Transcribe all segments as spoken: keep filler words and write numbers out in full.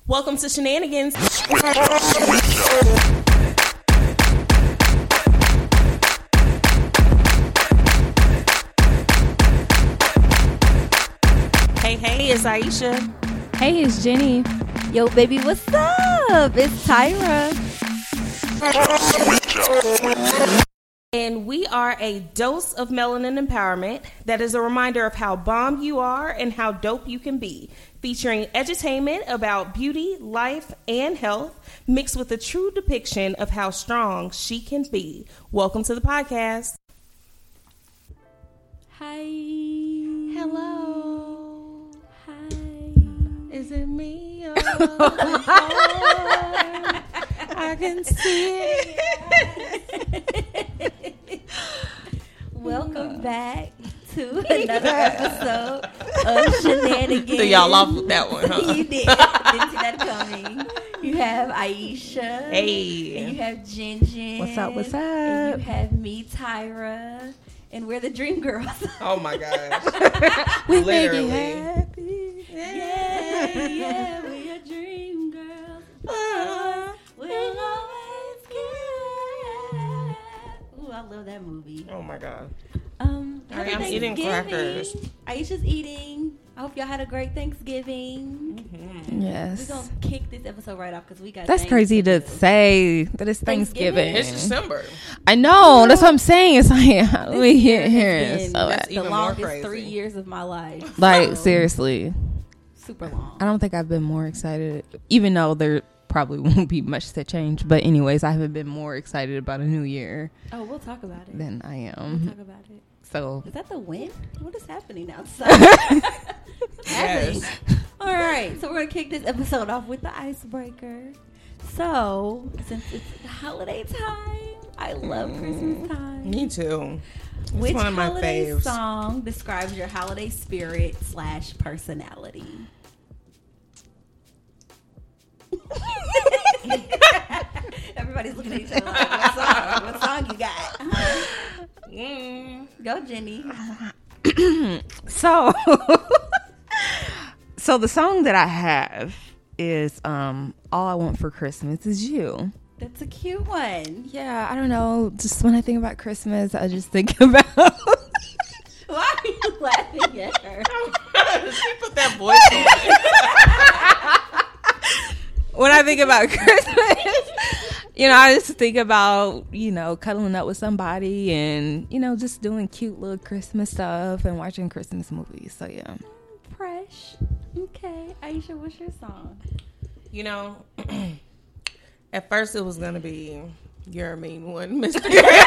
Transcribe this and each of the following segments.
Welcome to Shenanigans. Hey, hey, it's Aisha. Hey, it's Jenny. Yo, baby, what's up? It's Tyra. And we are a dose of melanin empowerment that is a reminder of how bomb you are and how dope you can be, featuring edutainment about beauty, life, and health, mixed with a true depiction of how strong she can be. Welcome to the podcast. Hi. Hello. Hi. Is it me? Or I can see it. Welcome back to another episode of Shenanigans. So y'all off with that one, huh? You did. Didn't see that coming. You have Aisha. Hey. And you have Jin Jin. What's up, what's up? And you have me, Tyra. And we're the Dream Girls. Oh my gosh. We Literally. make you happy. Yeah, yeah, we're your Dream Girls. Uh, We'll always care. Ooh, I love that movie. oh my god. Um, All right, happy I'm eating Thanksgiving. crackers. Aisha's eating. I hope y'all had a great Thanksgiving. Mm-hmm. Yes. We're going to kick this episode right off because we got That's things crazy to do. say that it's Thanksgiving? Thanksgiving. It's December. I know. That's what I'm saying. It's like, let This me year get has here. been So, That's the even more longest crazy. three years of my life. like, So, seriously. super long. I don't think I've been more excited, even though there probably won't be much to change. But anyways, I haven't been more excited about a new year Oh, we'll talk about it. than I We'll am. talk about it. So, Is that the wind? What is happening outside? Yes. All right, so we're gonna kick this episode off with the icebreaker. So, since it's the holiday time, I love Christmas time. Me too. It's Which one of my holiday faves. song describes your holiday spirit slash personality? Everybody's looking at each other like, what song? What song you got? Uh-huh. Mm. Go, Jenny. so, so the song that I have is um, "All I Want for Christmas Is You." That's a cute one. Yeah, I don't know. Just when I think about Christmas, I just think about. Why are you laughing at her? She put that voice on. When I think about Christmas, you know, I just think about, you know, cuddling up with somebody and, you know, just doing cute little Christmas stuff and watching Christmas movies. So, yeah. Fresh. Okay. Aisha, what's your song? You know, at first it was gonna be "You're a Mean One," Mister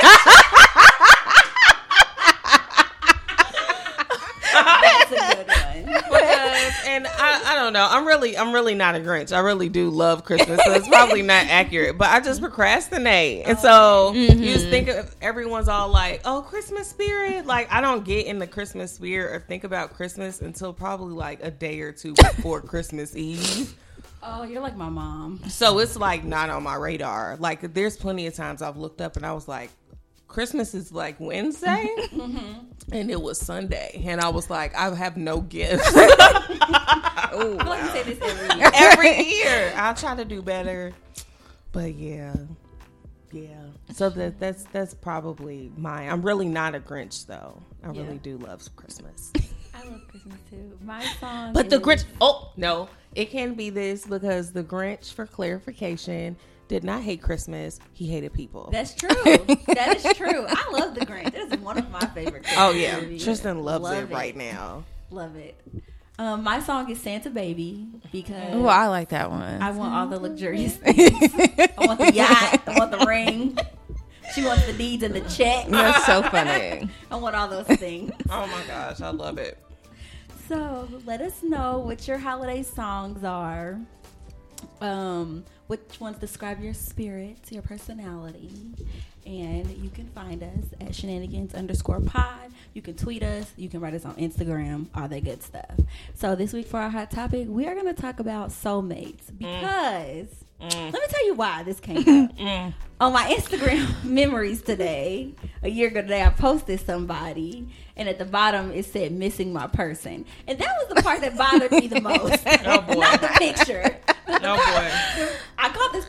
That's a good one. Because, and I, I don't know. I'm really, I'm really not a Grinch. I really do love Christmas, so it's probably not accurate. But I just procrastinate, and so Mm-hmm. you just think of everyone's all like, "Oh, Christmas spirit." Like I don't get in the Christmas spirit or think about Christmas until probably like a day or two before Christmas Eve. Oh, you're like my mom. So it's like not on my radar. Like there's plenty of times I've looked up and I was like, Christmas is like Wednesday, and it was Sunday, and I was like, I have no gifts. I feel like you say this every year. Every year, I'll try to do better, but yeah, yeah. So that that's that's probably mine. I'm really not a Grinch though. I really Yeah. do love Christmas. I love Christmas too. My song But the is- Grinch, oh no, it can be this because the Grinch, for clarification, did not hate Christmas. He hated people. That's true. That is true. I love the Grinch. That is one of my favorite Christmas Oh yeah, movies. Tristan loves Love it right now. Love it. Um, my song is Santa Baby because Oh, I like that one. I want all the luxurious things. I want the yacht. I want the ring. She wants the deeds and the check. That's so funny. I want all those things. Oh my gosh, I love it. So let us know what your holiday songs are. Um, which ones describe your spirit, your personality. And you can find us at shenanigans underscore pod. You can tweet us. You can write us on Instagram. All that good stuff. So this week for our hot topic, we are going to talk about soulmates because mm. let me tell you why this came up. mm. On my Instagram memories today, a year ago today, I posted somebody, and at the bottom it said "missing my person," and that was the part that bothered me the most. Oh boy! Not the picture. The Oh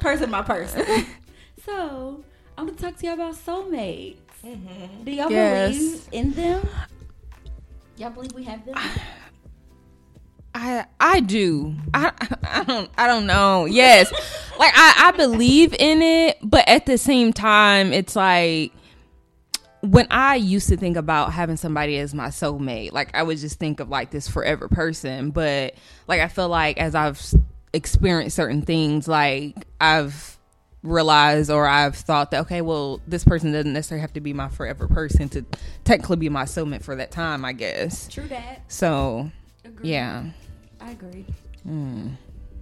person my person. So I'm gonna talk to y'all about soulmates. Mm-hmm. Do y'all yes. believe in them? Y'all believe we have them? I I do. I I don't I don't know. Yes. Like I, I believe in it, but at the same time it's like when I used to think about having somebody as my soulmate, like I would just think of like this forever person, but like I feel like as I've experienced certain things, like I've realized or I've thought that okay, well, this person doesn't necessarily have to be my forever person to technically be my soulmate for that time, I guess. True that. So Agreed. yeah. I agree. Mm.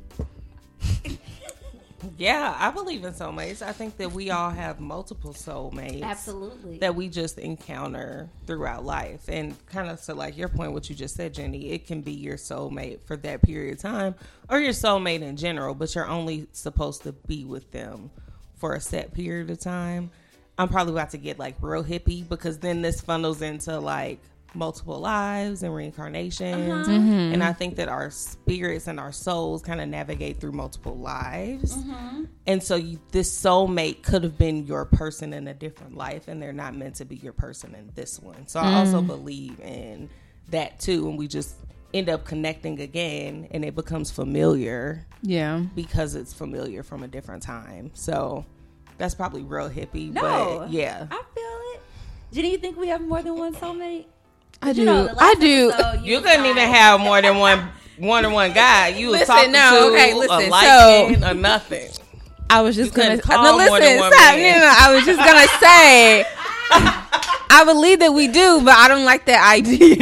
Yeah, I believe in soulmates. I think that we all have multiple soulmates. Absolutely. That we just encounter throughout life. And kind of to like your point, what you just said, Jenny, it can be your soulmate for that period of time or your soulmate in general, but you're only supposed to be with them for a set period of time. I'm probably about to get like real hippie because then this funnels into like multiple lives and reincarnations. Uh-huh. Mm-hmm. And I think that our spirits and our souls kind of navigate through multiple lives. Mm-hmm. And so you, this soulmate could have been your person in a different life and they're not meant to be your person in this one. So I Mm. also believe in that too. And we just end up connecting again and it becomes familiar. Yeah. Because it's familiar from a different time. So that's probably real hippie. No. But yeah. I feel it. Jenny, you think we have more than one soulmate? I do. You know, the I last do. episode, You was couldn't like- even have more than one one or one guy. You was Listen, talking no, to okay, a listen, liking or nothing. I was just You gonna couldn't call no, more listen, than one stop. man. No, no, I was just gonna say I believe that we do, but I don't like that idea.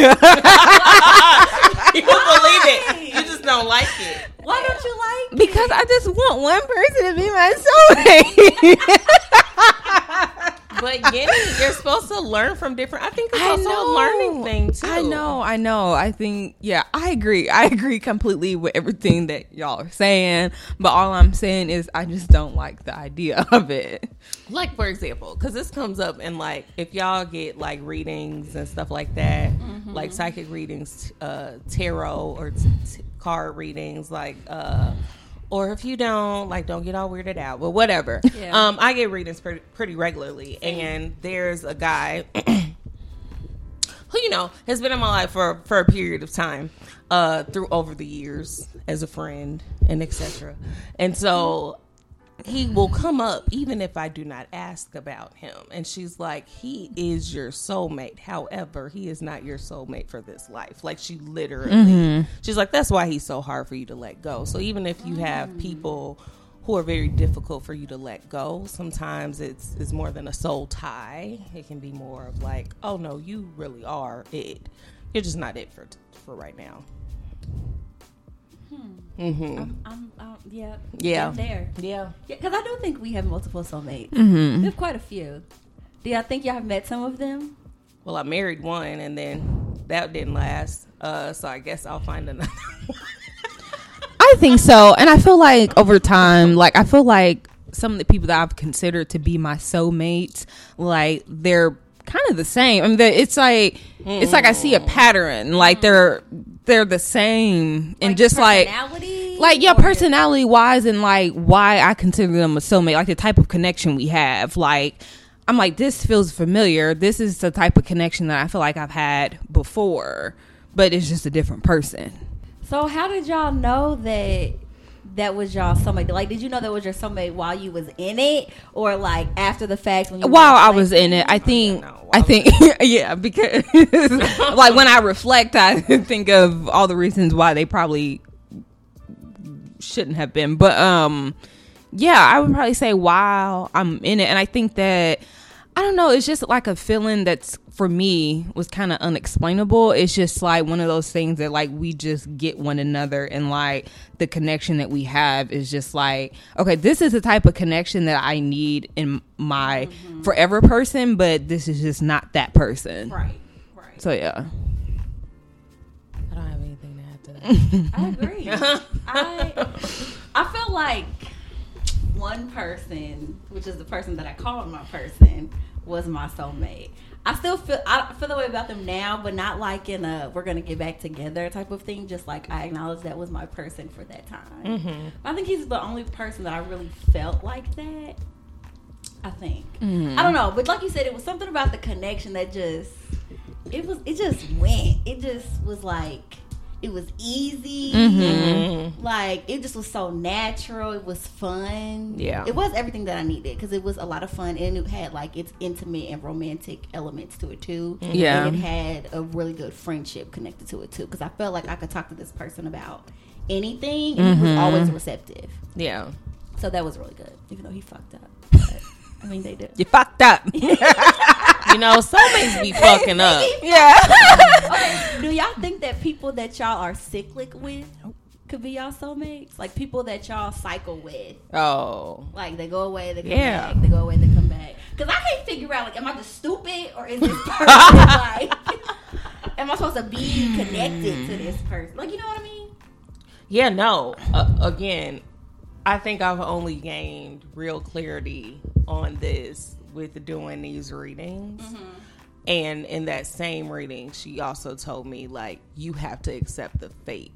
You believe it. You just don't like it. Why don't you like Because I just want one person to be my soulmate. But getting, you're supposed to learn from different. I think it's I also know. a learning thing too. I know, I know. I think, yeah, I agree. I agree completely with everything that y'all are saying. But all I'm saying is I just don't like the idea of it. Like, for example, because this comes up in like, if y'all get like readings and stuff like that, mm-hmm. like psychic readings, uh, tarot or t- t- card readings, like, uh, or if you don't, like, don't get all weirded out, but whatever. Yeah. Um, I get readings pretty, pretty regularly, and there's a guy who, you know, has been in my life for, for a period of time, uh, through over the years as a friend and et cetera. And so he will come up even if I do not ask about him. And she's like, he is your soulmate. However, he is not your soulmate for this life. Like, she literally, mm-hmm. she's like, that's why he's so hard for you to let go. So even if you have mm. people who are very difficult for you to let go, sometimes it's, it's more than a soul tie. It can be more of like, oh no, you really are it. You're just not it for, for right now. Hmm. Mm-hmm. I'm, I'm, I'm, yeah. Yeah. I'm there. Yeah. Because I do think we have multiple soulmates. Mm-hmm. We have quite a few. Do y'all think y'all have met some of them? Well, I married one, and then that didn't last. Uh, so I guess I'll find another one. I think so. And I feel like over time, like, I feel like some of the people that I've considered to be my soulmates, like, they're kind of the same. I mean, it's like, mm. it's like I see a pattern. Like, they're, they're the same. And like just like, like, yeah, personality wise, and like why I consider them a soulmate, like the type of connection we have. Like, I'm like, this feels familiar. This is the type of connection that I feel like I've had before, but it's just a different person. So how did y'all know that that was y'all soulmate? Like, did you know that was your soulmate while you was in it, or like after the fact when you while I was in it? I think, no, I think, yeah, because like when I reflect, I think of all the reasons why they probably shouldn't have been. But um, yeah, I would probably say while I'm in it, and I think that I don't know, it's just like a feeling that's for me was kind of unexplainable. It's just like one of those things that like we just get one another, and like the connection that we have is just like, okay, this is the type of connection that I need in my mm-hmm. forever person, but this is just not that person. Right, right. So yeah. I don't have anything to add to that. I agree. I I feel like one person, which is the person that I call my person, was my soulmate. I still feel I feel the way about them now, but not like in a we're gonna get back together type of thing. Just like I acknowledge that was my person for that time. Mm-hmm. I think he's the only person that I really felt like that. I think mm-hmm. I don't know, but like you said, it was something about the connection that just it was it just went. It just was like it was easy. Mm-hmm. Like it just was so natural. It was fun. Yeah, it was everything that I needed because it was a lot of fun and it had like its intimate and romantic elements to it too. Yeah, and it had a really good friendship connected to it too because I felt like I could talk to this person about anything and mm-hmm. he was always receptive. Yeah, so that was really good, even though he fucked up. But, I mean, they did. You fucked up. You know, soulmates be fucking up. Yeah. Okay, do y'all think that people that y'all are cyclic with could be y'all soulmates? Like people that y'all cycle with. Oh. Like they go away, they come yeah. back. They go away, they come back. Because I can't figure out, like, am I just stupid or is this person like, am I supposed to be connected to this person? Like, you know what I mean? Yeah, no. Uh, again, I think I've only gained real clarity on this with doing these readings. Mm-hmm. And in that same reading, she also told me, like, you have to accept the fate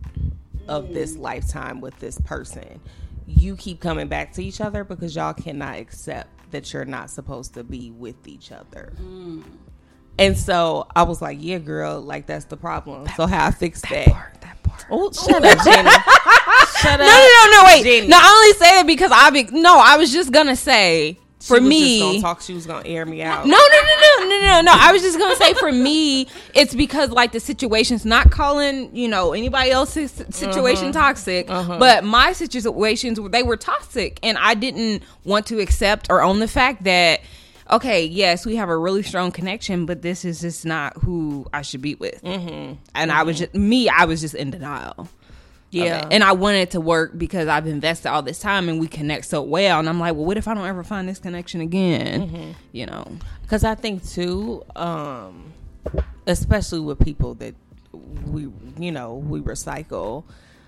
of mm. this lifetime with this person. You keep coming back to each other because y'all cannot accept that you're not supposed to be with each other. Mm. And so I was like, yeah, girl, like, that's the problem. That so how I fix that? That part, that part. Oh, shut up, Jenny. Shut no, up. No, no, no, wait. Jenny. No, I only say it because I be, no, I was just going to say, for she was me, just gonna talk. She was gonna air me out. No, no, no, no, no, no, no. I was just gonna say, for me, it's because like the situation's not calling, you know, anybody else's situation uh-huh. toxic, uh-huh. but my situations they were toxic, and I didn't want to accept or own the fact that, okay, yes, we have a really strong connection, but this is just not who I should be with. Mm-hmm. And mm-hmm. I was just me. I was just in denial. Yeah. And I wanted it to work because I've invested all this time and we connect so well. And I'm like, well, what if I don't ever find this connection again? Mm-hmm. You know? Because I think, too, um, especially with people that we, you know, we recycle.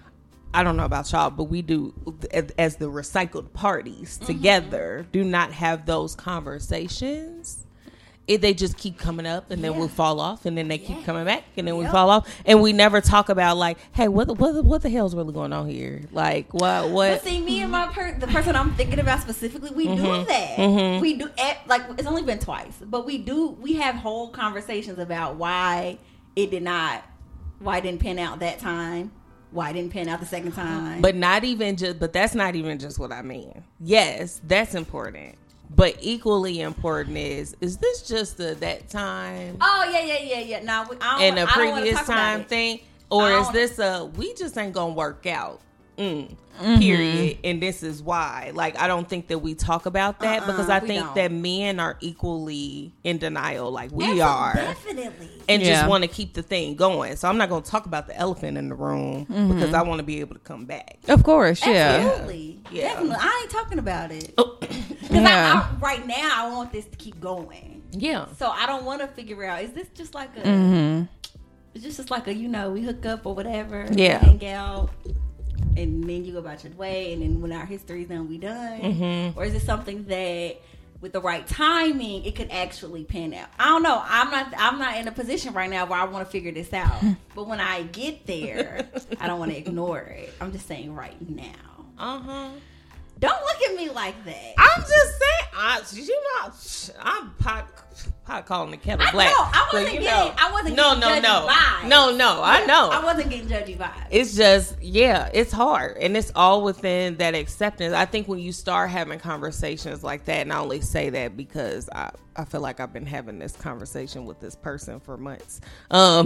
I don't know about y'all, but we do, as the recycled parties mm-hmm. together, do not have those conversations. It, they just keep coming up and then yeah. we'll fall off and then they keep yeah. coming back and then yep. we fall off and we never talk about like, hey, what the, what the, what the hell's really going on here? Like what what? But see, me and my per- the person I'm thinking about specifically, we mm-hmm. do that. Mm-hmm. We do like it's only been twice, but we do we have whole conversations about why it did not, why it didn't pan out that time. Why it didn't pan out the second time? But not even just. But that's not even just what I mean. Yes, that's important. But equally important is, is this just a that time? Oh, yeah, yeah, yeah, yeah. No, I don't, and a I don't previous time thing? Or is this a, we just ain't going to work out? Mm, mm-hmm. Period. And this is why. Like, I don't think that we talk about that uh-uh, because I think don't. that men are equally in denial like we Absolutely, are. Definitely. And yeah. just want to keep the thing going. So I'm not going to talk about the elephant in the room mm-hmm. because I want to be able to come back. Of course, yeah. Absolutely. Yeah. Definitely. I ain't talking about it. Because yeah. I, I, right now, I want this to keep going. Yeah. So I don't want to figure out, is this just like a, mm-hmm. it's just like a, you know, we hook up or whatever. Yeah. Hang out. And then you go about your way, and then when our history's done, we done. Mm-hmm. Or is it something that, with the right timing, it could actually pan out? I don't know. I'm not. I'm not in a position right now where I want to figure this out. But when I get there, I don't want to ignore it. I'm just saying right now. Uh huh. Don't look at me like that. I'm just saying. I, you know, I'm pot, pot calling the kettle black. I know. I wasn't so, you getting. know, I wasn't no, getting no, judgy no, vibes. no, no. I know. I wasn't getting judgy vibes. It's just, yeah, it's hard, and it's all within that acceptance. I think when you start having conversations like that, and I only say that because I, I feel like I've been having this conversation with this person for months. Um,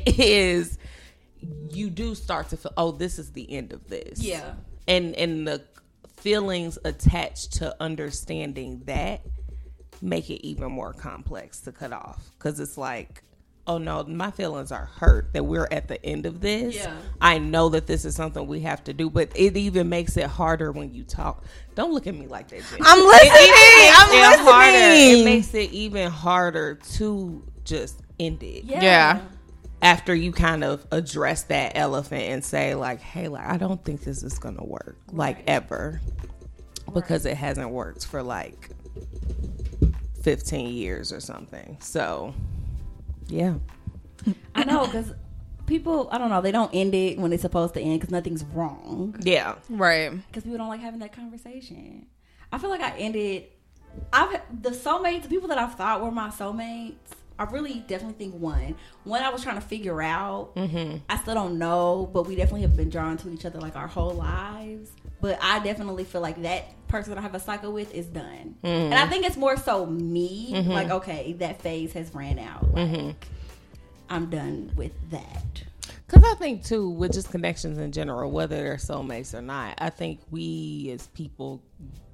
is you do start to feel, oh, this is the end of this. Yeah, and and the feelings attached to understanding that make it even more complex to cut off because it's like, oh no, my feelings are hurt that we're at the end of this. Yeah. I know that this is something we have to do, but it even makes it harder when you talk. Don't look at me like that, Jenny. I'm listening. It, I'm it listening. Harder. It makes it even harder to just end it. Yeah. yeah. After you kind of address that elephant and say like, hey, like, I don't think this is going to work like right. ever right. because it hasn't worked for like fifteen years or something. So, yeah. I know, because people, I don't know, they don't end it when it's supposed to end because nothing's wrong. Yeah. Right. Because people don't like having that conversation. I feel like I ended, I've the soulmates, the people that I thought were my soulmates, I really definitely think one. One I was trying to figure out. Mm-hmm. I still don't know, but we definitely have been drawn to each other like our whole lives. But I definitely feel like that person that I have a cycle with is done. Mm-hmm. And I think it's more so me. Mm-hmm. Like, okay, that phase has ran out. Like, mm-hmm. I'm done with that. Because I think, too, with just connections in general, whether they're soulmates or not, I think we as people,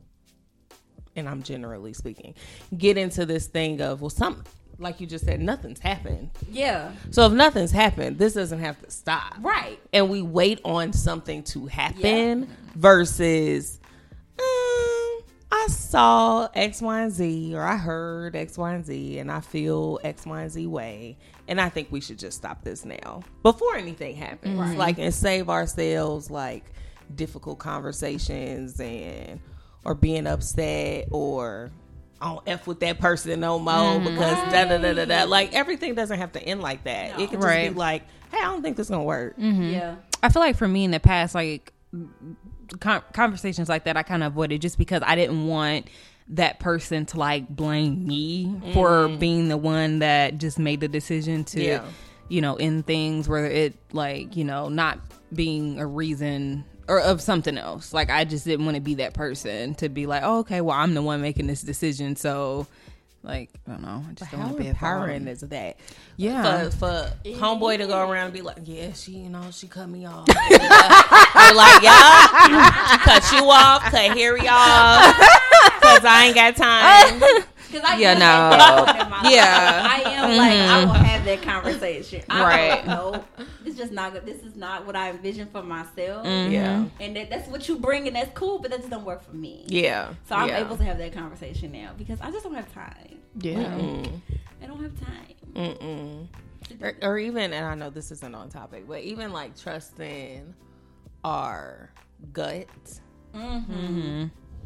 and I'm generally speaking, get into this thing of, well, some, like you just said, nothing's happened. Yeah. So if nothing's happened, this doesn't have to stop. Right. And we wait on something to happen yeah. versus, um, I saw X, Y, and Z, or I heard X, Y, and Z, and I feel X, Y, and Z way. And I think we should just stop this now before anything happens. Right. Like, and save ourselves, like, difficult conversations and, or being upset, or I don't F with that person no more mm. because right. da da da da da. Like, everything doesn't have to end like that. No. It can just right. be like, hey, I don't think this is going to work. Mm-hmm. Yeah. I feel like for me in the past, like, con- conversations like that, I kind of avoided just because I didn't want that person to like blame me mm. for being the one that just made the decision to, yeah. you know, end things, whether it like, you know, not being a reason or of something else. Like, I just didn't want to be that person to be like, oh, okay, well, I'm the one making this decision. So, like, I don't know. I just don't want to be empowering is that? Yeah. For, for homeboy to go around and be like, yeah, she, you know, she cut me off. I'm like, yeah, cut you off, cut Harry off, because I ain't got time. Cause I yeah, no. Yeah. I am mm-hmm. like, I will have that conversation. I right. don't know. It's just not good. This is not what I envision for myself. Mm-hmm. Yeah. And that, that's what you bring, and that's cool, but that just don't work for me. Yeah. So I'm yeah. able to have that conversation now because I just don't have time. Yeah. Like, I don't have time. Mm-mm. Or, or even, and I know this isn't on topic, but even like trusting our gut. Mm-hmm. Mm-hmm.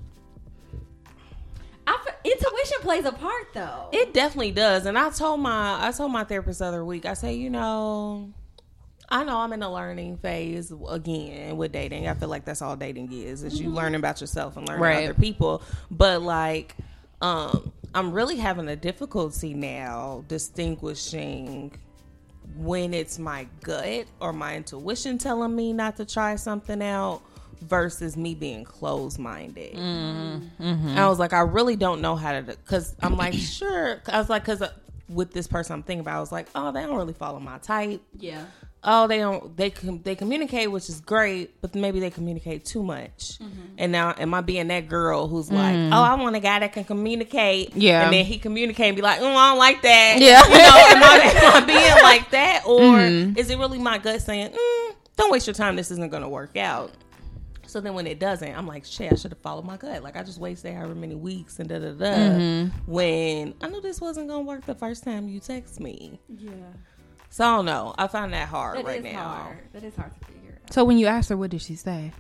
I, intuition plays a part, though. It definitely does. And I told my I told my therapist the other week, I say, you know, I know I'm in a learning phase again with dating. I feel like that's all dating is, is you mm-hmm. learning about yourself and learning right. about other people. But like, um, I'm really having a difficulty now distinguishing when it's my gut or my intuition telling me not to try something out versus me being closed-minded. Mm-hmm. Mm-hmm. I was like, I really don't know how to, because I'm like, sure. I was like, because with this person I'm thinking about, I was like, oh, they don't really follow my type. Yeah. Oh, they don't, they com- they communicate, which is great, but maybe they communicate too much. Mm-hmm. And now, am I being that girl who's mm. like, oh, I want a guy that can communicate. Yeah. And then he communicate and be like, oh, I don't like that. Yeah. You know, am I, am I being like that? Or mm-hmm. is it really my gut saying, mm, don't waste your time, this isn't going to work out? So then when it doesn't, I'm like, shit, I should have followed my gut. Like, I just wasted however many weeks and da-da-da. Mm-hmm. When I knew this wasn't going to work the first time you text me. Yeah. So I don't know. I find that hard that right is now. Hard. That is hard to figure out. So when you asked her, what did she say?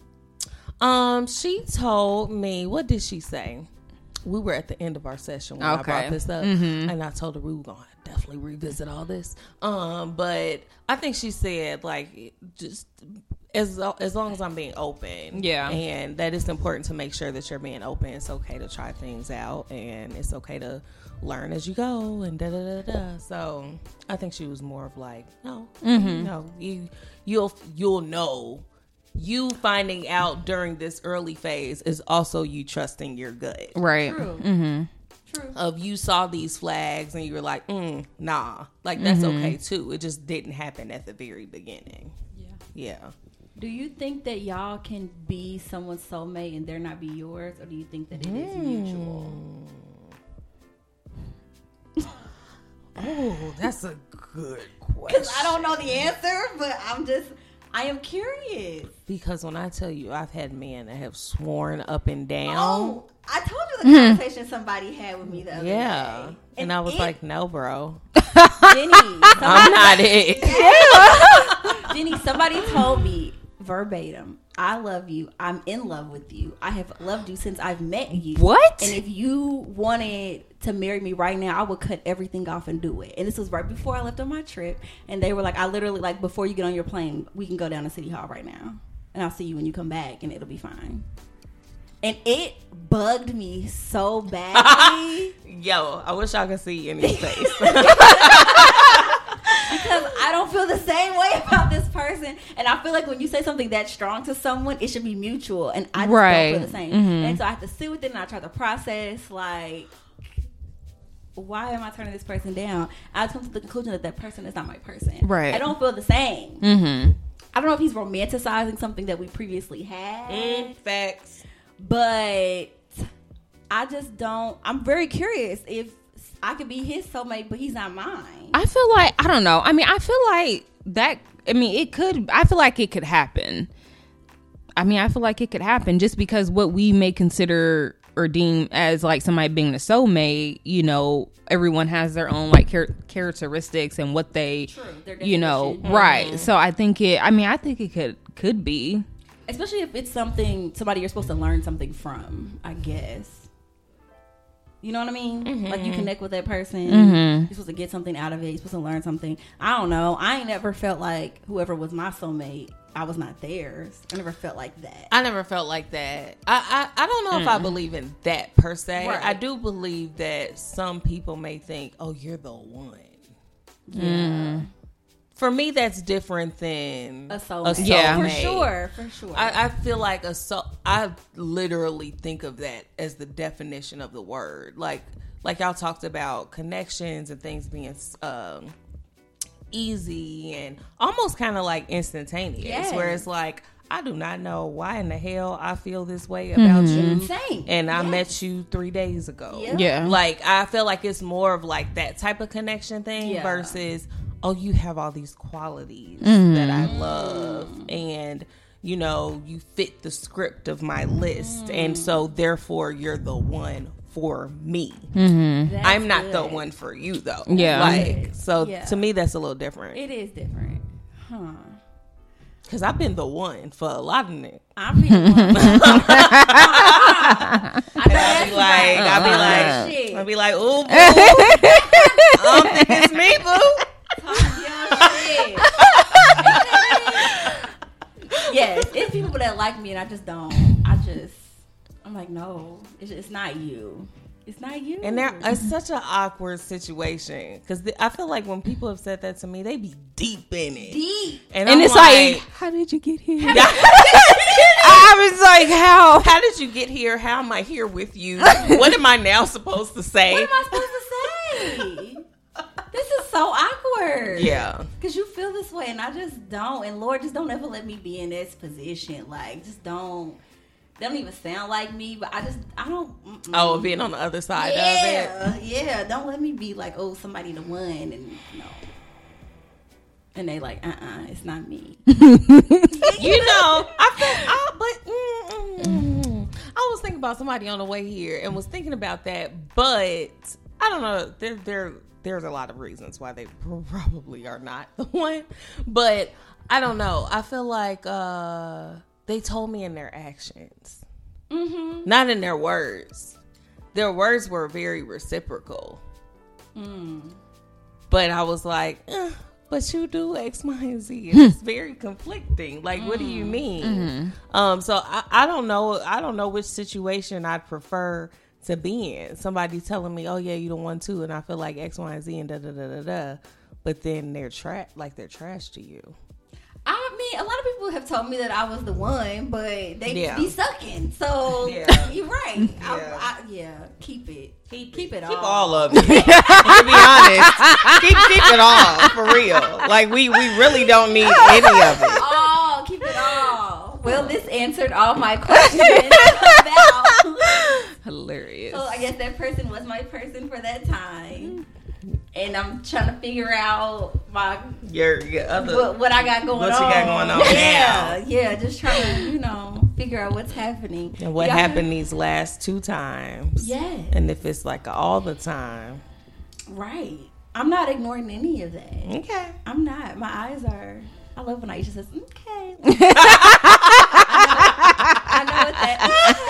Um, She told me, what did she say? We were at the end of our session when okay. I brought this up. Mm-hmm. And I told her we were going to definitely revisit all this. Um, But I think she said, like, just... As as long as I'm being open, yeah, and that it's important to make sure that you're being open. It's okay to try things out, and it's okay to learn as you go, and da da da da. So I think she was more of like, no, mm-hmm. you know, you you'll you'll know. You finding out during this early phase is also you trusting your gut, right? True. Mm-hmm. True. Of you saw these flags and you were like, mm, nah, like that's mm-hmm. okay too. It just didn't happen at the very beginning. Yeah, yeah. Do you think that y'all can be someone's soulmate and there not be yours, or do you think that it mm. is mutual? Oh, that's a good question. Because I don't know the answer, but I'm just, I am curious. Because when I tell you, I've had men that have sworn up and down. Oh, I told you the conversation somebody had with me the other yeah. day. And, and I was it, like, no, bro. Jenny. I'm not it. Jenny, somebody told me, verbatim, I love you. I'm in love with you. I have loved you since I've met you. What? And if you wanted to marry me right now, I would cut everything off and do it. And this was right before I left on my trip. And they were like, I literally, like, before you get on your plane, we can go down to City Hall right now. And I'll see you when you come back, and it'll be fine. And it bugged me so badly. Yo, I wish I could see in his face. Because I don't feel the same way about this person. And I feel like when you say something that strong to someone, it should be mutual. And I just right. don't feel the same. Mm-hmm. And so I have to sit with it, and I try to process, like, why am I turning this person down? I come to the conclusion that that person is not my person. Right. I don't feel the same. Mm-hmm. I don't know if he's romanticizing something that we previously had. Mm, facts. But I just don't. I'm very curious if I could be his soulmate, but he's not mine. I feel like, I don't know. I mean, I feel like that, I mean, it could, I feel like it could happen. I mean, I feel like it could happen just because what we may consider or deem as like somebody being a soulmate, you know, everyone has their own like char- characteristics and what they, True, their you know, definition. right. Mm-hmm. So I think it, I mean, I think it could, could be. Especially if it's something, somebody you're supposed to learn something from, I guess. You know what I mean? Mm-hmm. Like, you connect with that person. Mm-hmm. You're supposed to get something out of it. You're supposed to learn something. I don't know. I ain't never felt like whoever was my soulmate, I was not theirs. I never felt like that. I never felt like that. I I, I don't know mm. if I believe in that per se. Right. I do believe that some people may think, oh, you're the one. Yeah. Mm. For me, that's different than A soulmate. A Yeah. For soulmate. sure. For sure. I, I feel like a soul. I literally think of that as the definition of the word. Like, like y'all talked about connections and things being um, easy and almost kind of like instantaneous. Yes. Where it's like, I do not know why in the hell I feel this way about you. Same. And I Yes. met you three days ago. Yeah. Yeah. Like, I feel like it's more of like that type of connection thing Yeah. versus, oh, you have all these qualities Mm-hmm. that I love. And, you know, you fit the script of my list. Mm. And so, therefore, you're the one for me. That's I'm not good. the one for you, though. Yeah. Like, so Yeah. to me, that's a little different. It is different. Huh. Because I've been the one for a lot of niggas. I'm being one. I know And I'll that's be like, right. I'll be Uh-uh. like, Shit. I'll be like, ooh, boo. I don't think it's me, boo. Talk your shit. Yes, it's people that like me and I just don't. I just, I'm like, no, it's, it's not you. It's not you. And there, it's such an awkward situation because I feel like when people have said that to me, they be deep in it. deep. And, And I'm it's like, how did you get here? I was like, how? how did you get here? How am I here with you? What am I now supposed to say? What am I supposed to say? This is so awkward. Yeah. Because you feel this way and I just don't. And Lord, just don't ever let me be in this position. Like, just don't. They don't even sound like me, but I just, I don't. Mm-mm. Oh, being on the other side of it. Yeah, yeah. Don't let me be like, oh, somebody the one, and no. And they like, uh, uh-uh, uh, it's not me. You know, I feel, I, but mm, mm, mm. I was thinking about somebody on the way here and was thinking about that, but I don't know. There, there, there's a lot of reasons why they probably are not the one, but I don't know. I feel like uh, they told me in their actions, Mm-hmm. not in their words. Their words were very reciprocal, Mm. but I was like, eh, but you do X, Y, and Z. It's very conflicting. Like, what do you mean? Mm-hmm. Um, so I, I don't know. I don't know which situation I'd prefer to be in. Somebody telling me, "Oh yeah, you the one too," and I feel like X, Y, and Z, and da da da da da. But then they're trash, like they're trash to you. I mean, a lot of people have told me that I was the one, but they Yeah. be sucking. So Yeah. you're right. Yeah. I, I, yeah, keep it. Keep, Keep it Keep all. all of it. To be honest, keep keep it all for real. Like we we really don't need any of it. Oh, keep it all. Well, this answered all my questions about. Hilarious. So I guess that person was my person for that time. And I'm trying to figure out my Your your other. what, what I got going What on. you got going on yeah, now. yeah, just trying to, you know, figure out what's happening. And what Y'all- happened these last two times. Yeah. And if it's like all the time. Right. I'm not ignoring any of that. Okay. I'm not. My eyes are I love when Aisha says, okay. I know what that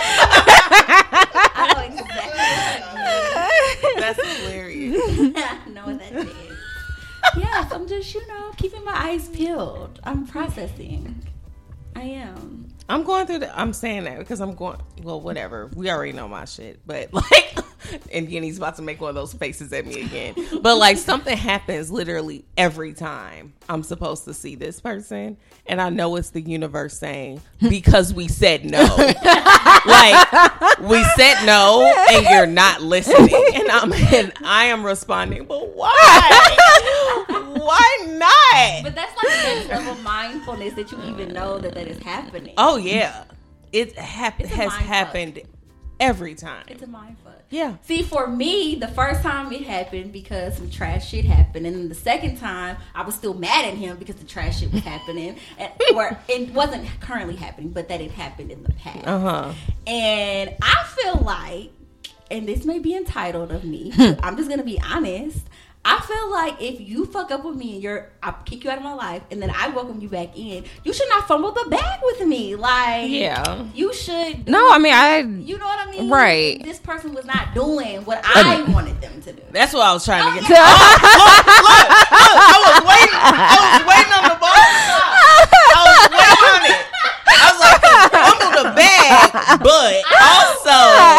I know exactly what that That's hilarious. I know what that is. Yes, I'm just, you know, keeping my eyes peeled. I'm processing. I am. I'm going through the, I'm saying that because I'm going, well, whatever. We already know my shit. But, like, and then he's about to make one of those faces at me again. But, like, something happens literally every time I'm supposed to see this person. And I know it's the universe saying, because we said no. Like, we said no, and you're not listening. And I'm, and I am responding, but why? Why not? But that's like the next level of mindfulness that you even know that that is happening. Oh, yeah. It hap- It's a has mind happened fuck. every time. It's a mind fuck. Yeah. See, for me, the first time it happened because some trash shit happened, and then the second time I was still mad at him because the trash shit was happening, and or it wasn't currently happening, but that it happened in the past. Uh huh. And I feel like, and this may be entitled of me, but I'm just gonna be honest. I feel like if you fuck up with me and you're, I kick you out of my life, and then I welcome you back in, you should not fumble the bag with me. Like, Yeah. you should. No, I mean, I. You know what I mean? Right. This person was not doing what I wanted them to do. That's what I was trying to get Oh, to. yeah. Oh, look, look, look, I was waiting. I was waiting on the ball. I was waiting on it. I was like, fumble the bag, but also.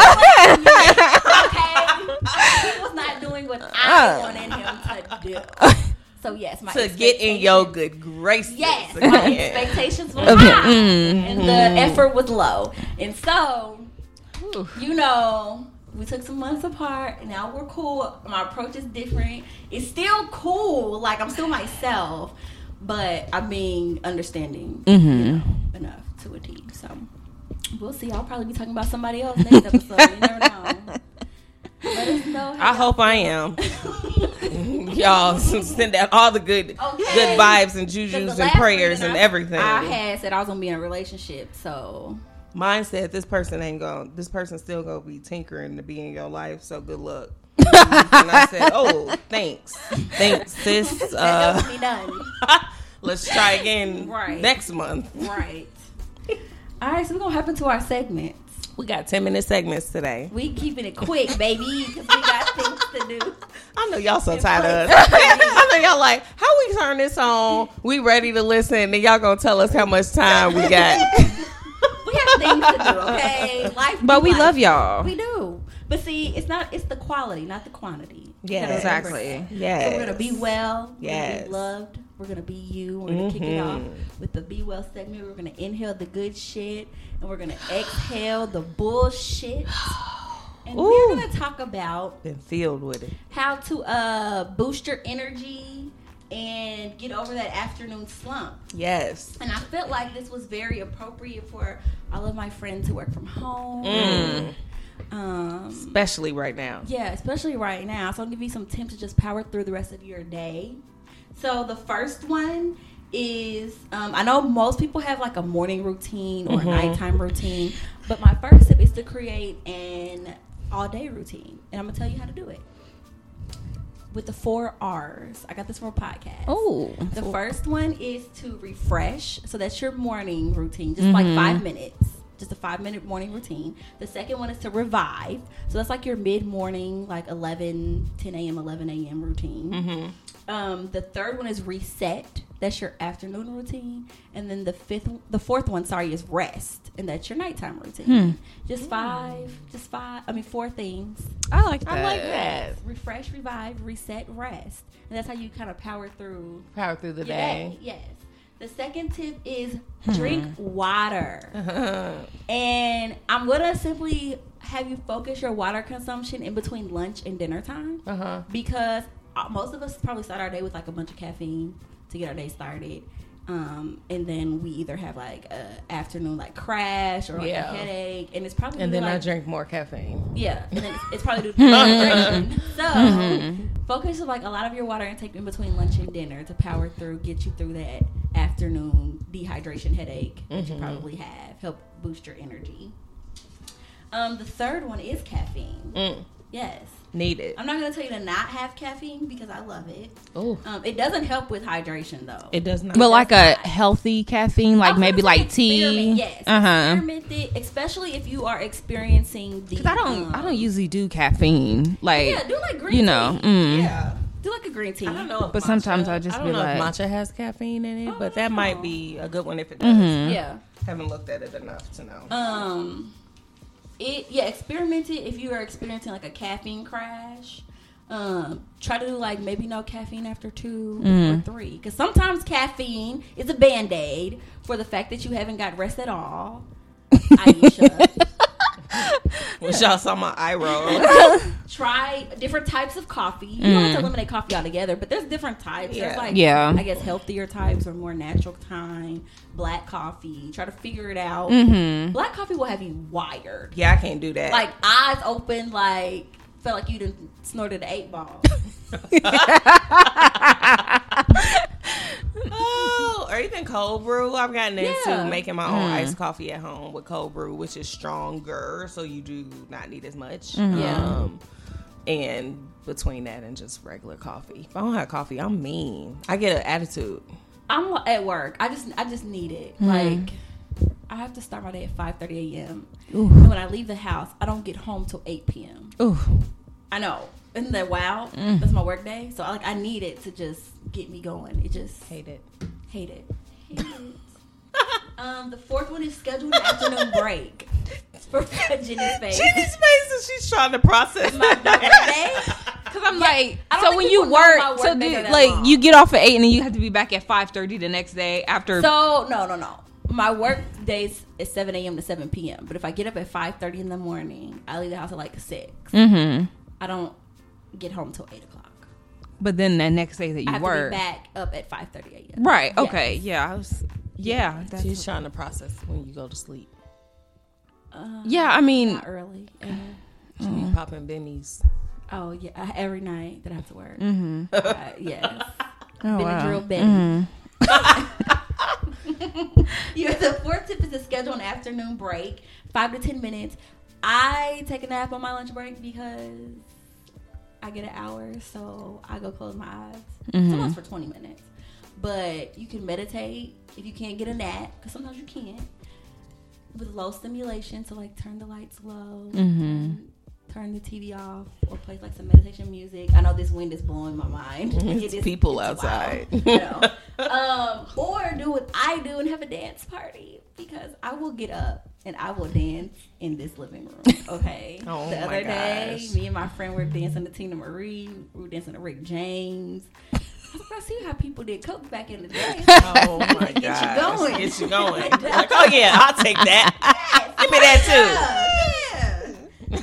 Okay. He was not doing what I wanted him to do. So, yes, my To get in your good graces. Yes, again. my expectations were Okay. high, Mm. and the effort was low. And so, you know, we took some months apart, and now we're cool. My approach is different. It's still cool. Like, I'm still myself, but I'm being understanding Mm-hmm. you know, enough to a T. So, we'll see. I'll probably be talking about somebody else next episode. You never know. Let us know. I hope I am. Y'all send out all the good, Okay. good vibes and The jujus and last prayers reading and I- everything. I had said I was gonna be in a relationship, so Mine said this person ain't going. This person still gonna be tinkering to be in your life. So good luck. And I said, oh, thanks, thanks, sis. that Uh, helps me done. let's try again Right. next month. Right. All right, so we're gonna hop into our segments. We got ten minute segments today. We keeping it quick, baby, because we got things to do. I know y'all so tired of us. I know y'all like, how we turn this on? We ready to listen, and y'all gonna tell us how much time we got. We have things to do, okay? Life, But be we life. love y'all. We do. But see, it's not. It's the quality, not the quantity. You Yeah, gotta remember exactly. that. Yes. So we're gonna be well. We're gonna Yes. be loved. We're gonna be you. We're gonna kick it off Mhm. with the Be Well segment. We're gonna inhale the good shit, and we're gonna exhale the bullshit. And Ooh. we're gonna talk about Been filled with it. how to uh, boost your energy and get over that afternoon slump. Yes. And I felt like this was very appropriate for all of my friends who work from home. Mm. Um, Especially right now. yeah, especially right now. So I'll give you some tips to just power through the rest of your day. So the first one is, um, I know most people have like a morning routine or Mhm. a nighttime routine, but my first tip is to create an all-day routine. And I'm going to tell you how to do it. With the four R's. I got this from a podcast. Oh, The first one is to refresh. So that's your morning routine, just like Mhm. five minutes. Just a five minute morning routine. The second one is to revive. So that's like your mid morning, like eleven, ten a.m., eleven a.m. routine. Mm-hmm. Um, the third one is reset. That's your afternoon routine. And then the fifth, the fourth one, sorry, is rest. And that's your nighttime routine. Hmm. Just five, just five, I mean, four things. I like that. I like that. Refresh, revive, reset, rest. And that's how you kind of power through Power through the your day. Yes. The second tip is drink water. Uh-huh. And I'm going to simply have you focus your water consumption in between lunch and dinner time. Uh-huh. Because uh, most of us probably start our day with like a bunch of caffeine to get our day started. Um, and then we either have like a afternoon like crash or like Yeah. a headache. And it's probably And then like, I drink more caffeine. yeah, and then it's, it's probably due to dehydration. So focus on like a lot of your water intake in between lunch and dinner to power through, get you through that afternoon dehydration headache that you Mhm. probably have. Help boost your energy. Um, the third one is caffeine. Mm. Yes. Need it. I'm not going to tell you to not have caffeine because I love it. Oh, Um, it doesn't help with hydration, though. it does not. But like a not. healthy caffeine, like I was maybe gonna say like tea. experiment, Yes. Uh huh. Experiment it, especially if you are experiencing the. Because I don't, um, I don't usually do caffeine. Like, Yeah, do like green you know, tea. mm. yeah. Do like a green tea. I don't know. If But matcha- sometimes I just I don't be know like- if matcha has caffeine in it, Oh, but that no. might be a good one if it does. Mhm. Yeah. Haven't looked at it enough to know. Um, it yeah. Experiment it if you are experiencing like a caffeine crash. Um, try to do like maybe no caffeine after two Mm. or three, because sometimes caffeine is a band aid for the fact that you haven't got rest at all. Aisha. When y'all saw my eye roll. Try different types of coffee. You don't have to Mm. eliminate coffee altogether, but there's different types. Yeah. There's like, Yeah. I guess healthier types or more natural kind. Black coffee. Try to figure it out. Mm-hmm. Black coffee will have you wired, Yeah, I can't do that. like eyes open, like felt like you done snorted an eight ball. Oh, or even cold brew. I've gotten into Yeah. making my own Mm. iced coffee at home with cold brew, which is stronger, so you do not need as much. Mhm. Yeah. Um, and between that and just regular coffee, if I don't have coffee, I'm mean. I get an attitude. I'm at work. I just I just need it. Mhm. Like I have to start my day at five thirty a.m. Ooh. And when I leave the house, I don't get home till eight p.m. Ooh. I know. Isn't that wild? Mm. That's my work day. So I, like I need it to just get me going. It just Hate it. hate it. Hate it. um, the fourth one is scheduled an afternoon break. For Jenny's face. Jenny's face is she's trying to process My that. birthday. Cause I'm Yeah, like, I don't so think when you people know my work, work so days do, are that like long. you get off at eight and then you have to be back at five thirty the next day after. So no, no, no. My work days is seven a.m. to seven p.m. But if I get up at five thirty in the morning, I leave the house at like six. Mm-hmm. I don't get home till eight o'clock. But then the next day that I you have work, to be back up at five thirty a.m. right? Yes. Okay, yeah, I was, yeah, that's, She's trying to process when you go to sleep. Uh, yeah. I mean, not early. Uh, She be Mm. popping bennies. oh yeah, I- every night that I have to work. mm-hmm. Uh, yes. Oh, wow. Benadryl Betty. Mhm. Yeah, the fourth tip is to schedule an afternoon break, five to ten minutes. I take a nap on my lunch break because I get an hour, so I go close my eyes. Mhm. Sometimes for twenty minutes. But you can meditate if you can't get a nap, because sometimes you can't. With low stimulation, so like turn the lights low, Mhm. turn, turn the T V off, or play like some meditation music. I know this wind is blowing my mind. It's It is- people it's outside. wild, you know. um, or do what I do and have a dance party, because I will get up and I will dance in this living room. Okay. Oh, the my other day, gosh. me and my friend were dancing to Tina Marie. We were dancing to Rick James. I was like, I see how people did coke back in the day. Oh my Get you god! going. Get you going. Like, oh yeah, I'll take that. Give me that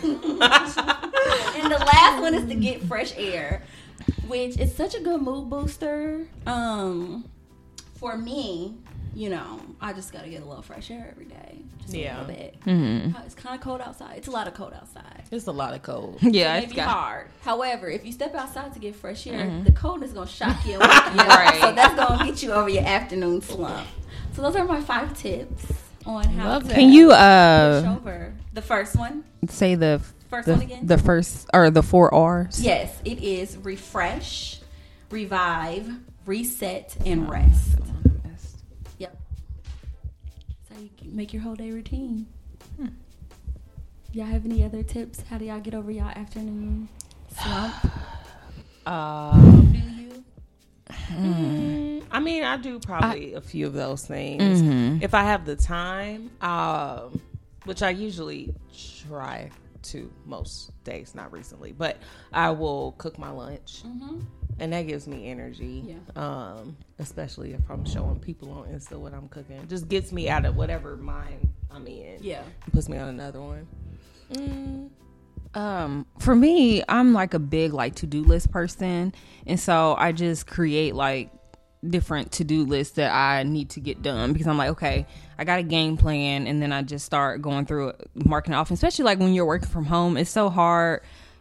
And the last one is to get fresh air, which is such a good mood booster. Um, for me, you know, I just gotta get a little fresh air every day, just Yeah. a little bit. Mhm. Uh, It's kind of cold outside. It's a lot of cold outside. too. It's a lot of cold. Yeah, It may it's be got. hard. However, if you step outside to get fresh air, Mhm. the coldness is gonna shock you. And wake you up. Right. So that's gonna get you over your afternoon slump. So those are my five tips on how Love to that. Can you push uh over. The first one. say the First the, one again? the first or the four R's? Yes, it is refresh, revive, reset, and rest. Yep. So you can make your whole day routine. Hmm. Y'all have any other tips? How do y'all get over y'all afternoon slump? Um, Do you? mm, I mean, I do probably a few of those things Mhm. if I have the time, um, which I usually try to most days, not recently, but I will cook my lunch. Mm-hmm. And that gives me energy, Yeah. um, especially if I'm showing people on Insta what I'm cooking. It just gets me out of whatever mind I'm in. Yeah. It puts me on another one. Mm. Um, for me, I'm like a big like to-do list person, and so I just create like different to-do lists that I need to get done, because I'm like, okay, I got a game plan, and then I just start going through it, marking it off. Especially like when you're working from home, it's so hard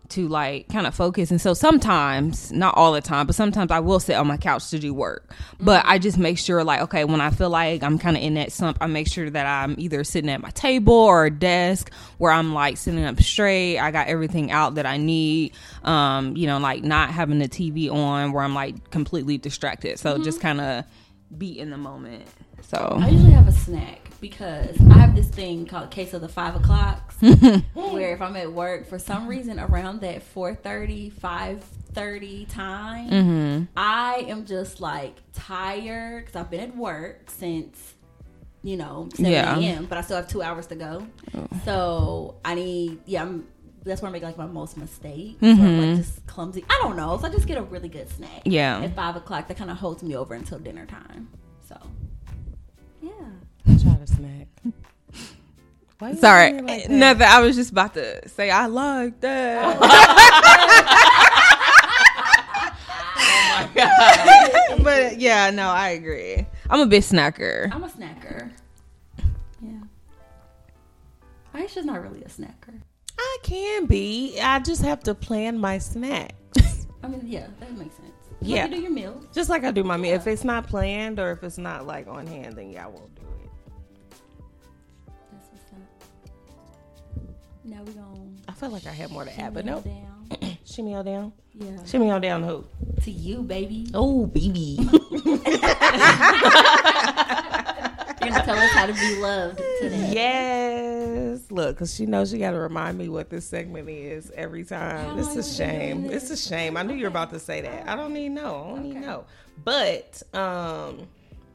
to like kind of focus. And so sometimes, not all the time, but sometimes I will sit on my couch to do work. Mm-hmm. But I just make sure like, okay, when I feel like I'm kind of in that slump, I make sure that I'm either sitting at my table or a desk where I'm like sitting up straight. I got everything out that I need. Um, you know, like not having the T V on where I'm like completely distracted. So mm-hmm. just kind of be in the moment. So I usually have a snack because I have this thing called Case of the Five O'Clocks where if I'm at work, for some reason around that four thirty, five thirty time, mm-hmm. I am just like tired because I've been at work since, you know, seven a.m., yeah. but I still have two hours to go. Oh. So I need, yeah, I'm, that's where I make like my most mistakes. Mm-hmm. Where I'm like just clumsy. I don't know. So I just get a really good snack. Yeah. At five o'clock, that kind of holds me over until dinner time. So, yeah. I try to snack. Why Sorry, like nothing. I was just about to say I like that. Oh my god! But yeah, no, I agree. I'm a big snacker. I'm a snacker. Yeah, Aisha's not really a snacker. I can be. I just have to plan my snack. I mean, yeah, that makes sense. Like yeah, you do your meal. Just like I do my meal. Yeah. If it's not planned or if it's not like on hand, then yeah, I won't do it. Now we gonna. I feel like I have more to add, but no. Down. Shimmy on down. Yeah. Shimmy on down who? To you, baby. Oh, baby. You're gonna tell us how to be loved today. Yes. Look, because she knows she got to remind me what this segment is every time. It's a shame. It's a shame. I knew you were about to say that. I don't need no. I don't okay. need no. But um.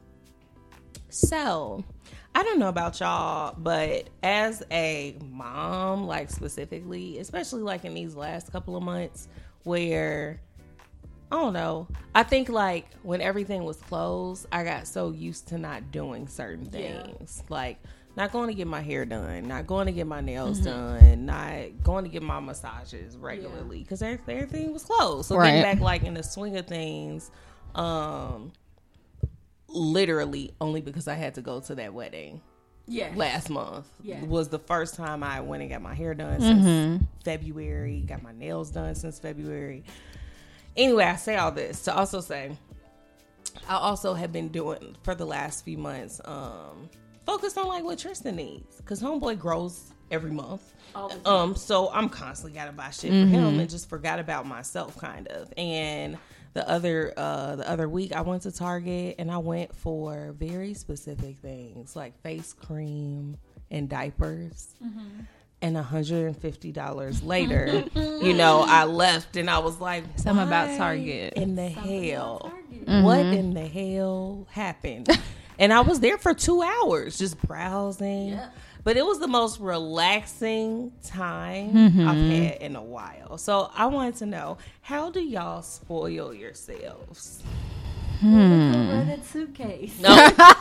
So. I don't know about y'all, but as a mom, like specifically, especially like in these last couple of months where, I don't know, I think like when everything was closed, I got so used to not doing certain things. Yeah. Like not going to get my hair done, not going to get my nails mm-hmm. done, not going to get my massages regularly because yeah. everything was closed. So right. getting back like in the swing of things, um... literally only because I had to go to that wedding yes. last month yes. was the first time I went and got my hair done mm-hmm. since February, got my nails done since February. Anyway, I say all this to also say I also have been doing for the last few months um focused on like what Tristan needs because homeboy grows every month. Um so I'm constantly gotta buy shit mm-hmm. for him and just forgot about myself kind of. And The other uh, the other week, I went to Target and I went for very specific things like face cream and diapers. Mm-hmm. And one hundred fifty dollars later, you know, I left and I was like, something about Target. In the Something hell? Mm-hmm. What in the hell happened? And I was there for two hours just browsing. Yeah. But it was the most relaxing time mm-hmm. I've had in a while. So I wanted to know, how do y'all spoil yourselves? Hmm. Loaded suitcase. No.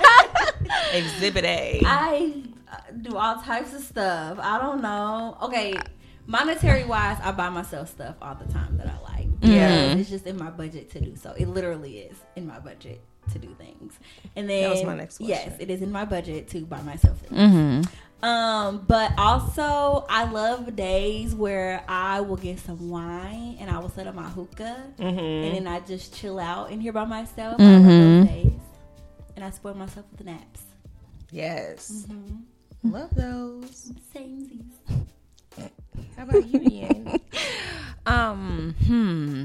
Exhibit A. I do all types of stuff. I don't know. Okay, monetary wise, I buy myself stuff all the time that I like. Yeah, it's just in my budget to do so. It literally is in my budget to do things. And then that was my next question. Yes, it is in my budget to buy myself things. Mm-hmm. Um, but also I love days where I will get some wine and I will set up my hookah mm-hmm. and then I just chill out in here by myself. Mm-hmm. I love those days. And I spoil myself with the naps. Yes. Mm-hmm. Love those. Samesies. How about you, Ian? um, hmm.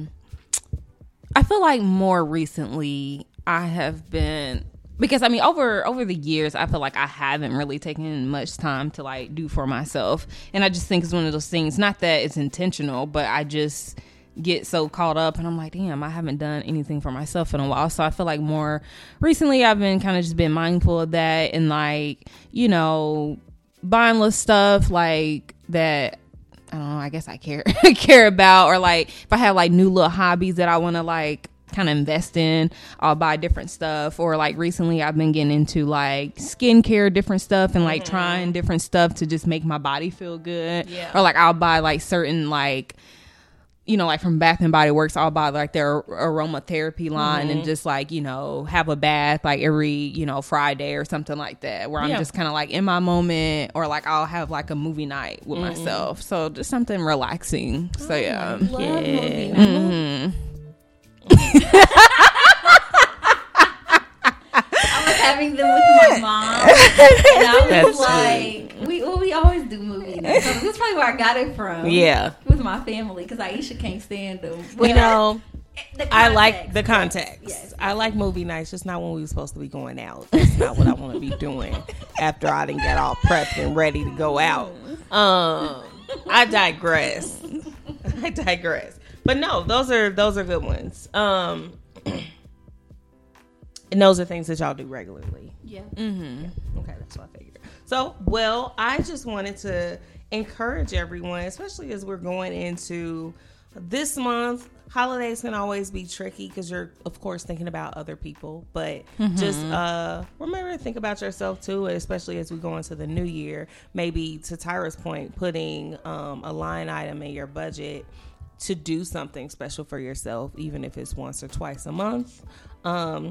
I feel like more recently I have been, because I mean over over the years I feel like I haven't really taken much time to like do for myself, and I just think it's one of those things, not that it's intentional, but I just get so caught up and I'm like, damn, I haven't done anything for myself in a while. So I feel like more recently I've been kind of just been mindful of that and like, you know, buying less stuff like that I don't know, I guess I care care about, or like if I have like new little hobbies that I want to like kind of invest in, I'll buy different stuff. Or like recently I've been getting into like skincare, different stuff, and like mm-hmm. trying different stuff to just make my body feel good. Yeah. Or like I'll buy like certain like you know, like from Bath and Body Works, I'll buy like their aromatherapy line Mm-hmm. and just like, you know, have a bath like every, you know, Friday or something like that, where I'm Yeah. just kind of like in my moment, or like I'll have like a movie night with Mm-hmm. myself. So just something relaxing. So yeah. Love Yeah. movie night. Mhm. I was having them with my mom, and I was That's like, we well, we always do movie nights. So this is probably where I got it from. Yeah. With my family, because Aisha can't stand them. You know, The I like context. the context. Yes. I like movie nights, just not when we were supposed to be going out. That's not what I want to be doing after I didn't get all prepped and ready to go out. Um, I digress. I digress. But no, those are those are good ones. Um, and those are things that y'all do regularly. Yeah. Mm-hmm. Okay, that's what I figured. So, well, I just wanted to encourage everyone, especially as we're going into this month. Holidays can always be tricky because you're, of course, thinking about other people. But just uh, remember to think about yourself, too, especially as we go into the new year. Maybe, to Tyra's point, putting um, a line item in your budget to do something special for yourself, even if it's once or twice a month. Um,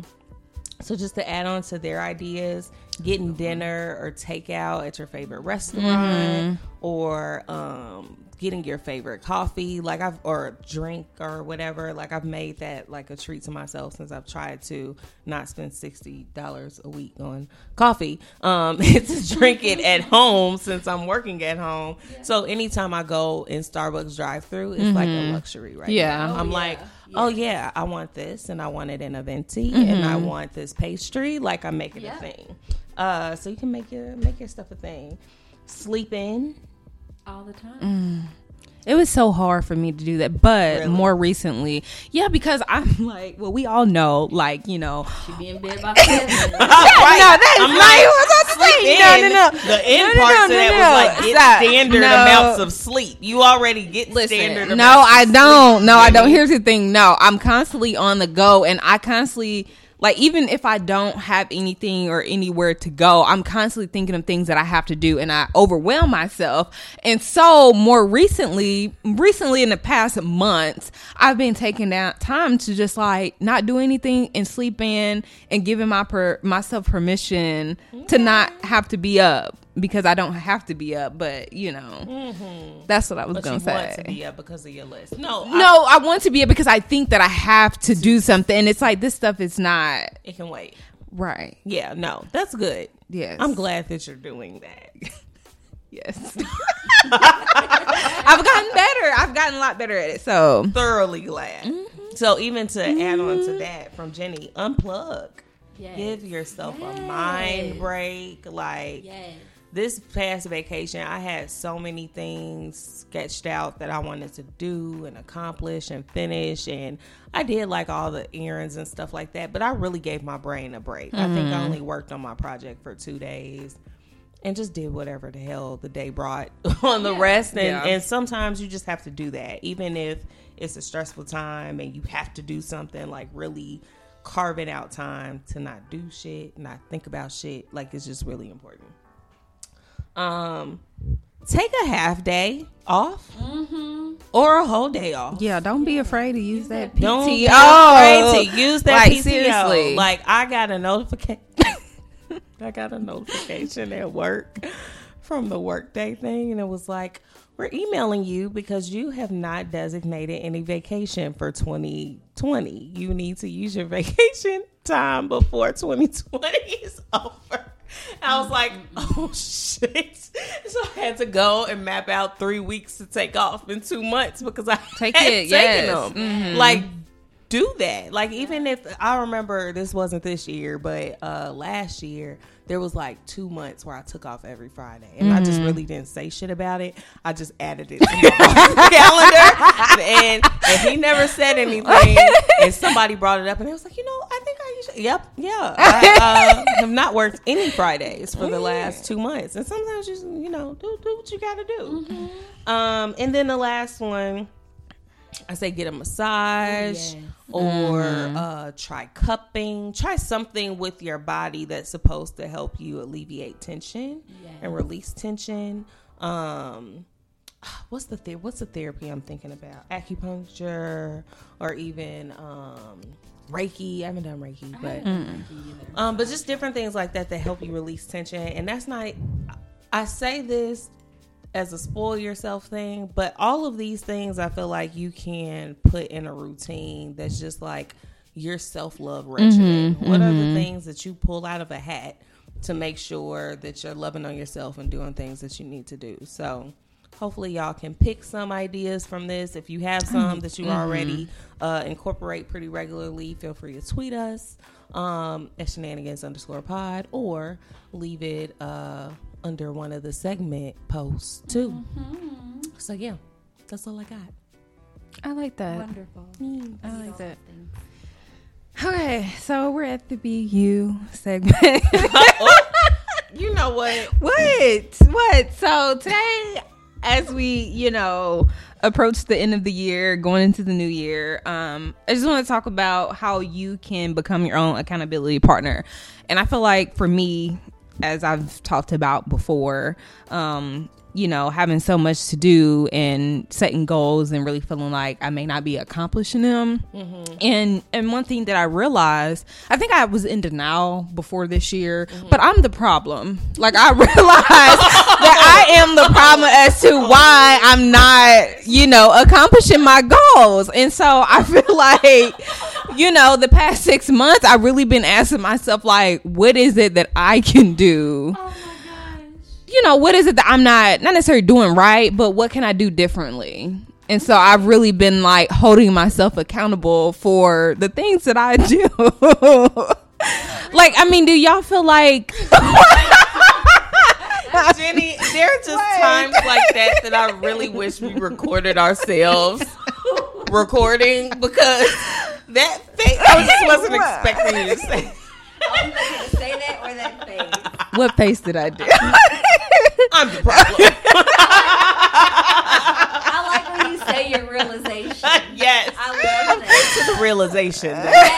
So just to add on to their ideas, getting dinner or takeout at your favorite restaurant, Mm-hmm. or um, getting your favorite coffee, like I've or drink or whatever. Like I've made that like a treat to myself since I've tried to not spend sixty dollars a week on coffee. Um, to drink it at home since I'm working at home. Yeah. So anytime I go in Starbucks drive-through, it's mm-hmm. like a luxury, right? Yeah, now. Oh, I'm yeah. like. Yeah. Oh yeah, I want this, and I want it in a venti, Mm-hmm. and I want this pastry. Like I'm making Yeah. a thing, uh, so you can make your make your stuff a thing. Sleep in. All the time. Mm. It was so hard for me to do that, but Really? more recently, yeah, because I'm like, well, we all know, like, you know, She be in bed by seven. Right. no, that is I'm not like, what I was about to say. sleep No, in. no, no. The end No, no, part no, to no, that no. was like get Stop. standard No. amounts of sleep. You already get Listen, standard no, amounts. I of don't. sleep, No, I don't. baby. Here's the thing. No, I'm constantly on the go, and I constantly, like, even if I don't have anything or anywhere to go, I'm constantly thinking of things that I have to do, and I overwhelm myself. And so, more recently, recently in the past months, I've been taking that time to just like not do anything and sleep in, and giving my per, myself permission to not have to be up. Because I don't have to be up, but you know, mm-hmm. that's what I was But gonna you say. want to be up because of your list. No, No, I, I want to be up because I think that I have to do something. And it's like, this stuff is not it can wait. right. Yeah, no, that's good. Yes. I'm glad that you're doing that. Yes. I've gotten better. I've gotten a lot better at it. So Thoroughly glad. Mm-hmm. So even to mm-hmm. add on to that from Jenny, unplug. Yes. Give yourself Yes. a mind break. Like Yes. this past vacation, I had so many things sketched out that I wanted to do and accomplish and finish. And I did like all the errands and stuff like that. But I really gave my brain a break. Mm-hmm. I think I only worked on my project for two days. And just did whatever the hell the day brought on the Yeah. rest. And, Yeah. and sometimes you just have to do that. Even if it's a stressful time and you have to do something, like really carving out time to not do shit, not think about shit. Like it's just really important. Um, take a half day off Mm-hmm. or a whole day off. yeah, don't be afraid to use that P T O. Don't be afraid to use that Like, P T O. seriously. Like I got a notification. I got a notification at work from the workday thing, and it was like, we're emailing you because you have not designated any vacation for twenty twenty. You need to use your vacation time before twenty twenty is over. I was like, oh shit. So I had to go and map out three weeks to take off in two months because I Take had it, taken yes. them. Mhm. Like, do that. Like, even if I remember this wasn't this year, but uh last year there was like two months where I took off every Friday, and mm-hmm. I just really didn't say shit about it. I just added it to my calendar, and, and he never said anything. And somebody brought it up, and it was like, you know, I think I usually, yep, yeah, I uh, have not worked any Fridays for the last two months, and sometimes you, you know, do do what you got to do. Mm-hmm. Um, and then the last one, I say get a massage. Yes. Or Mm-hmm. uh, try cupping. Try something with your body that's supposed to help you alleviate tension Yes. and release tension. Um, what's the the- what's the therapy I'm thinking about? Acupuncture or even um, Reiki. I haven't done Reiki, but um, but just different things like that that help you release tension. And that's not. I say this as a spoil yourself thing, but all of these things I feel like you can put in a routine that's just like your self-love regimen. Mm-hmm, what mm-hmm. are the things that you pull out of a hat to make sure that you're loving on yourself and doing things that you need to do? So hopefully y'all can pick some ideas from this. If you have some that you mm-hmm. already uh, incorporate pretty regularly, feel free to tweet us um, at shenanigans underscore pod or leave it uh, under one of the segment posts too. Mm-hmm. So yeah, that's all I got. I like that. Wonderful. Mm, I like that. Okay, so we're at the B U segment. Oh, you know what? What? What? So today, as we, you know, approach the end of the year, going into the new year, um, I just want to talk about how you can become your own accountability partner. And I feel like for me, as I've talked about before, um, you know, having so much to do and setting goals and really feeling like I may not be accomplishing them. Mm-hmm. And and one thing that I realized, I think I was in denial before this year, mm-hmm. but I'm the problem. Like I realized that I am the problem as to why I'm not, you know, accomplishing my goals. And so I feel like, you know, the past six months, I've really been asking myself, like, what is it that I can do? Oh you know, what is it that I'm not, not necessarily doing right, but what can I do differently? And so I've really been like holding myself accountable for the things that I do. Like, I mean, do y'all feel like... Jenny, there are just what? times like that that I really wish we recorded ourselves recording because that face, I just wasn't what? expecting you to say. I was going to say that or that face. What face did I do? I'm the problem. I like when you say your realization. Yes. I love that. To the realization.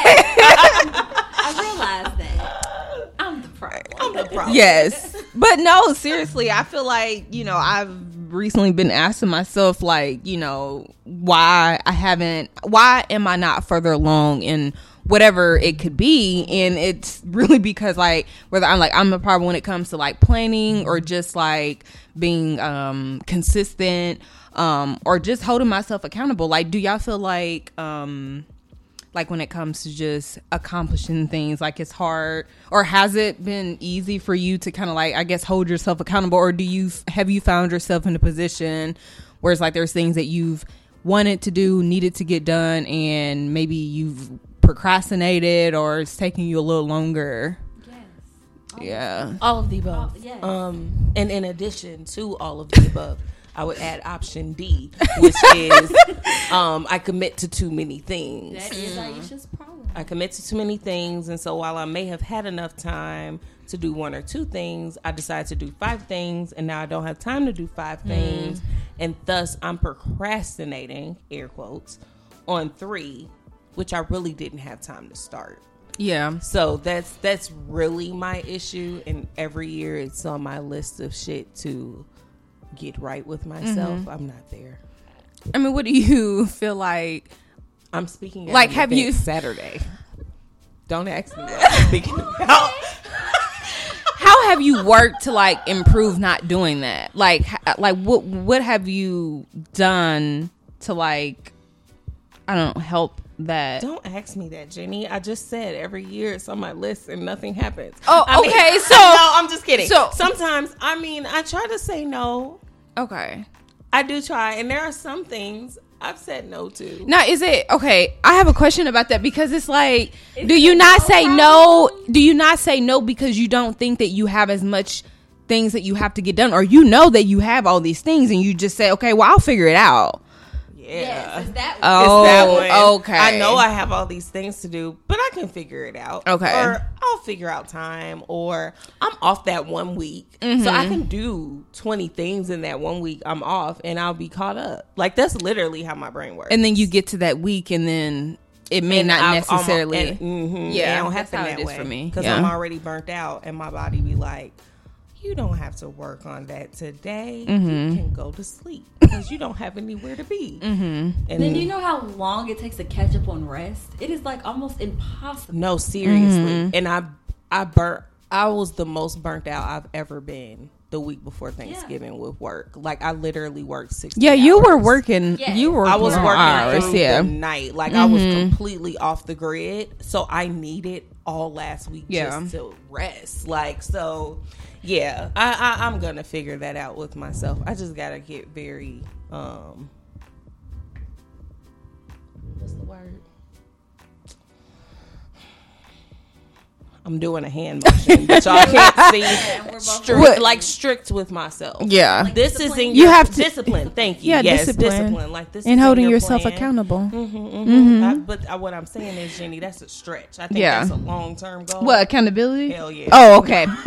Yes. I realized that. I'm the problem. I'm the problem. Yes. But no, seriously, I feel like, you know, I've recently been asking myself, like, you know, why I haven't, why am I not further along in whatever it could be? And it's really because like whether I'm like I'm a problem when it comes to like planning or just like being um consistent um or just holding myself accountable. Like, do y'all feel like um like when it comes to just accomplishing things, like it's hard, or has it been easy for you to kind of like, I guess, hold yourself accountable? Or do you have you found yourself in a position where it's like there's things that you've wanted to do, needed to get done, and maybe you've procrastinated or it's taking you a little longer? Yes. All yeah. All of the above. All, yes. Um, and in addition to all of the above, I would add option D, which is um, I commit to too many things. That is Aisha's problem. I commit to too many things, and so while I may have had enough time to do one or two things, I decided to do five things, and now I don't have time to do five mm. things, and thus I'm procrastinating, air quotes, on three, which I really didn't have time to start. Yeah. So that's that's really my issue, and every year it's on my list of shit to get right with myself. Mm-hmm. I'm not there. I mean, what do you feel like? I'm speaking at like an have you Saturday. Don't ask me what I'm speaking about. How have you worked to like improve not doing that? Like, like what what have you done to like, I don't know, help that? Don't ask me that, Jenny. I just said every year it's on my list and nothing happens. Oh, I okay. Mean, so no, I'm just kidding. So sometimes, I mean, I try to say no. Okay. I do try, and there are some things I've said no to. Now, is it okay? I have a question about that because it's like, is do you not say no? Do you not say no because you don't think that you have as much things that you have to get done, or you know that you have all these things and you just say, okay, well, I'll figure it out? Yeah. Yes, is that oh, it's that one. Okay. I know I have all these things to do, but I can figure it out. Okay. Or I'll figure out time, or I'm off that one week. Mm-hmm. So I can do twenty things in that one week I'm off, and I'll be caught up. Like, that's literally how my brain works. And then you get to that week, and then it may and not I've necessarily. Almost, and, mm-hmm, yeah. It don't happen that it way for me. Because yeah. I'm already burnt out, and my body be like, you don't have to work on that today. Mm-hmm. You can go to sleep because you don't have anywhere to be. Mm-hmm. And then do you know how long it takes to catch up on rest? It is like almost impossible. No, seriously. Mm-hmm. And I, I burnt. I was the most burnt out I've ever been the week before Thanksgiving yeah. with work. Like I literally worked sixty Yeah, hours. you were working. Yes. You were. I was working hours. through Yeah. the night. Like Mm-hmm. I was completely off the grid. So I needed all last week Yeah. just to rest. Like so, yeah. I, I I'm gonna figure that out with myself. I just gotta get very. um What's the word? I'm doing a hand motion, but y'all can't see. Yeah, strict, like strict with myself. Yeah. Like This discipline. is in You your have to- discipline. Thank you. Yeah, yes, discipline. discipline. Like this, And is holding in your yourself plan. accountable. Mm-hmm, mm-hmm. Mhm. I, but I, what I'm saying is, Jenny, that's a stretch. I think Yeah. that's a long term goal. What, accountability? Hell yeah. Oh, okay. Okay.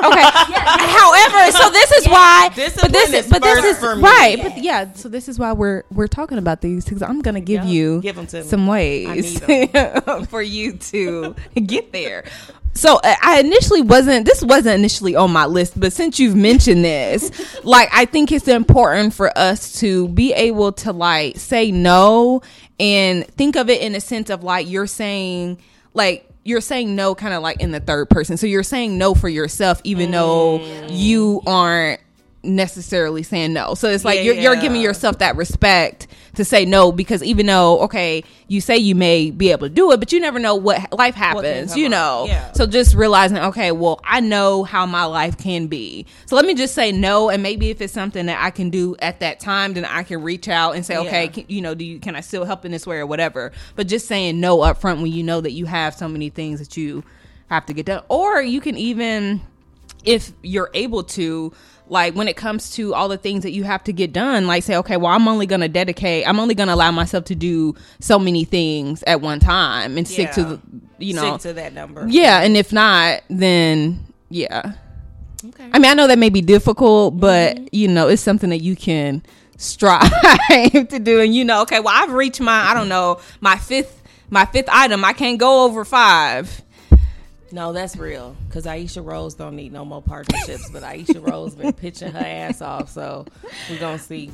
However, so this is why Discipline but this is but this first is for me. right. Yes. But yeah, so this is why we're we're talking about these because I'm gonna give Yeah. you Give 'em to me. some I ways need for you to get there. So uh, I initially wasn't this wasn't initially on my list, but since you've mentioned this, like I think it's important for us to be able to like say no and think of it in a sense of like you're saying like you're saying no kind of like in the third person. So you're saying no for yourself even though you aren't necessarily saying no. So it's like Yeah. you're, you're giving yourself that respect to say no because even though okay you say you may be able to do it but you never know what life happens, come you up. know. Yeah. So just realizing okay well I know how my life can be, so let me just say no, and maybe if it's something that I can do at that time then I can reach out and say okay Yeah. can, you know do you can I still help in this way or whatever, but just saying no up front when you know that you have so many things that you have to get done. Or you can even, if you're able to, like when it comes to all the things that you have to get done, like say, okay, well, I'm only going to dedicate, I'm only going to allow myself to do so many things at one time and stick to Yeah. the, you know, Stick to that number. yeah. And if not, then yeah. Okay. I mean, I know that may be difficult, but mm-hmm. you know, it's something that you can strive to do. And you know, okay, well, I've reached my, I don't know, my fifth, my fifth item. I can't go over five. No, that's real. Because Aisha Rose don't need no more partnerships, but Aisha Rose been pitching her ass off, so we're gonna see.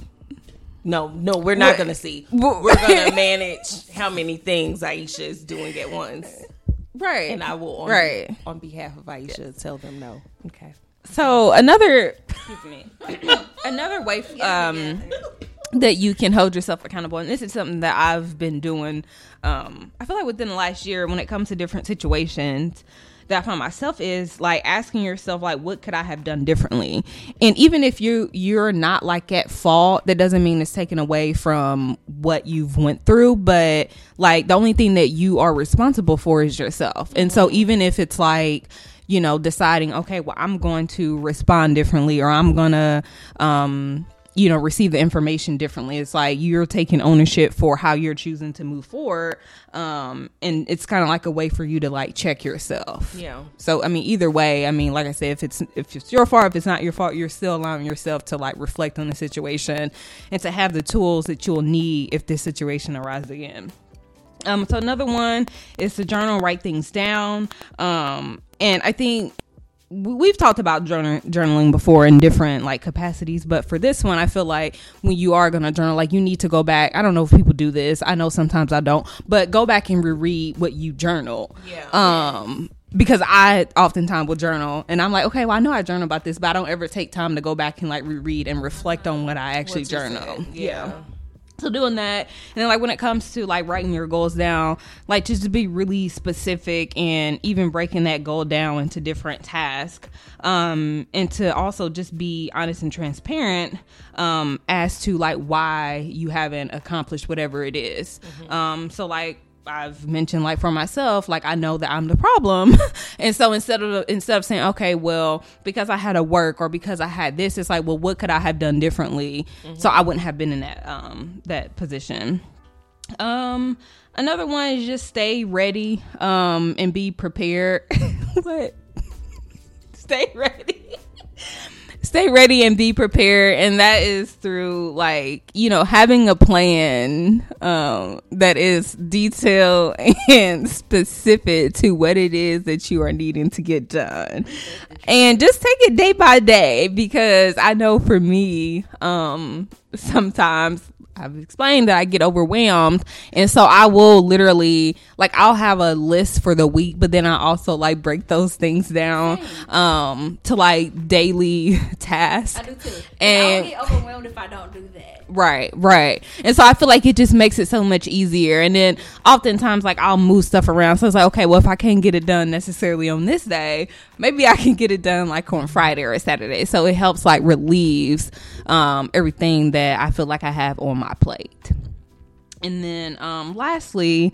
No, no, we're not gonna see. We're gonna manage how many things Aisha is doing at once, Right. and I will, on, right. be, on behalf of Aisha, tell them no. Okay. So another, excuse me, another way um, that you can hold yourself accountable, and this is something that I've been doing. Um, I feel like within the last year, when it comes to different situations that I find myself, is like asking yourself, like, what could I have done differently? And even if you you're not like at fault, that doesn't mean it's taken away from what you've went through. But like the only thing that you are responsible for is yourself. And so even if it's like, you know, deciding, okay, well, I'm going to respond differently, or I'm going to, um, you know, receive the information differently. It's like you're taking ownership for how you're choosing to move forward. Um, and it's kind of like a way for you to like check yourself. Yeah. So, I mean, either way, I mean, like I said, if it's, if it's your fault, if it's not your fault, you're still allowing yourself to like reflect on the situation and to have the tools that you'll need if this situation arises again. Um, so another one is to journal, write things down. Um, and I think we've talked about journal, journaling before in different like capacities, but for this one, I feel like when you are going to journal, like you need to go back. I don't know if people do this. I know sometimes I don't, but go back and reread what you journal. Yeah. Um, because I oftentimes will journal and I'm like, okay, well, I know I journal about this, but I don't ever take time to go back and like reread and reflect on what I actually What you journal. said. Yeah. So doing that, and then like when it comes to like writing your goals down, like just to be really specific and even breaking that goal down into different tasks, um, and to also just be honest and transparent um, as to like why you haven't accomplished whatever it is. Mm-hmm. Um, so like I've mentioned, like for myself, like I know that I'm the problem, and so instead of instead of saying, okay, well, because I had to work or because I had this, it's like, well, what could I have done differently mm-hmm. so I wouldn't have been in that um that position. Um, another one is just stay ready um and be prepared. What? Stay ready. stay ready and be prepared, and that is through like, you know, having a plan um that is detailed and specific to what it is that you are needing to get done, and just take it day by day, because I know for me um sometimes I've explained that I get overwhelmed, and so I will literally, like, I'll have a list for the week, but then I also like break those things down um to like daily tasks. I do too. And I'll get overwhelmed if I don't do that. Right, right. And so I feel like it just makes it so much easier. And then oftentimes, like, I'll move stuff around. So it's like, okay, well, if I can't get it done necessarily on this day, maybe I can get it done like on Friday or Saturday. So it helps like relieves um, everything that I feel like I have on my plate. And then um, lastly,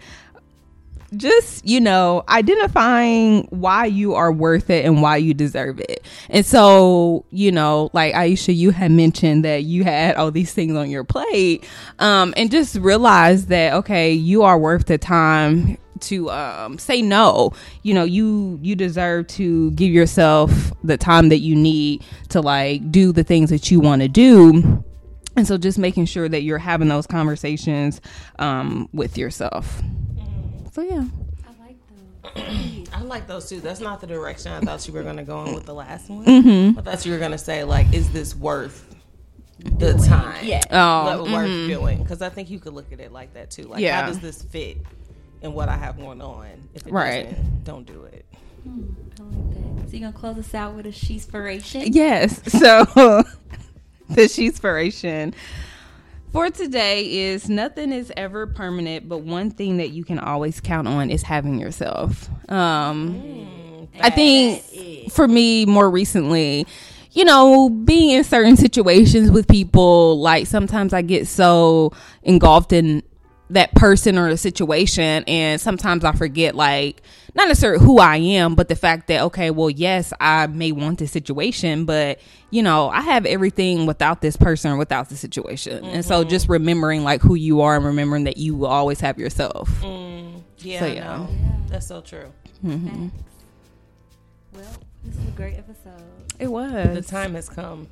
just, you know, identifying why you are worth it and why you deserve it. And so, you know, like Aisha, you had mentioned that you had all these things on your plate, um, and just realize that, okay, you are worth the time to um, say no. You know, you you deserve to give yourself the time that you need to like do the things that you want to do. And so just making sure that you're having those conversations um, with yourself. So yeah, I like those. I like those too. That's not the direction I thought you were going to go in with the last one. Mm-hmm. I thought you were going to say, like, is this worth the time? Yeah. Oh, What mm-hmm. worth doing? Because I think you could look at it like that too. Like, Yeah. how does this fit in what I have going on? If it Right. doesn't, don't do it. Hmm, I like that. So you're gonna close us out with a she's-spiration? Yes. So the she's-spiration for today is: nothing is ever permanent, but one thing that you can always count on is having yourself. Um, Mm, I think That is- for me, more recently, you know, being in certain situations with people, like sometimes I get so engulfed in that person or a situation, and sometimes I forget, like, not necessarily who I am, but the fact that, okay, well, yes, I may want this situation, but, you know, I have everything without this person or without the situation. Mm-hmm. And so just remembering like who you are and remembering that you will always have yourself. Mm, yeah, So, I yeah. know. Yeah. That's so true. Mm-hmm. Facts. Well, this is a great episode. It The was. time has come.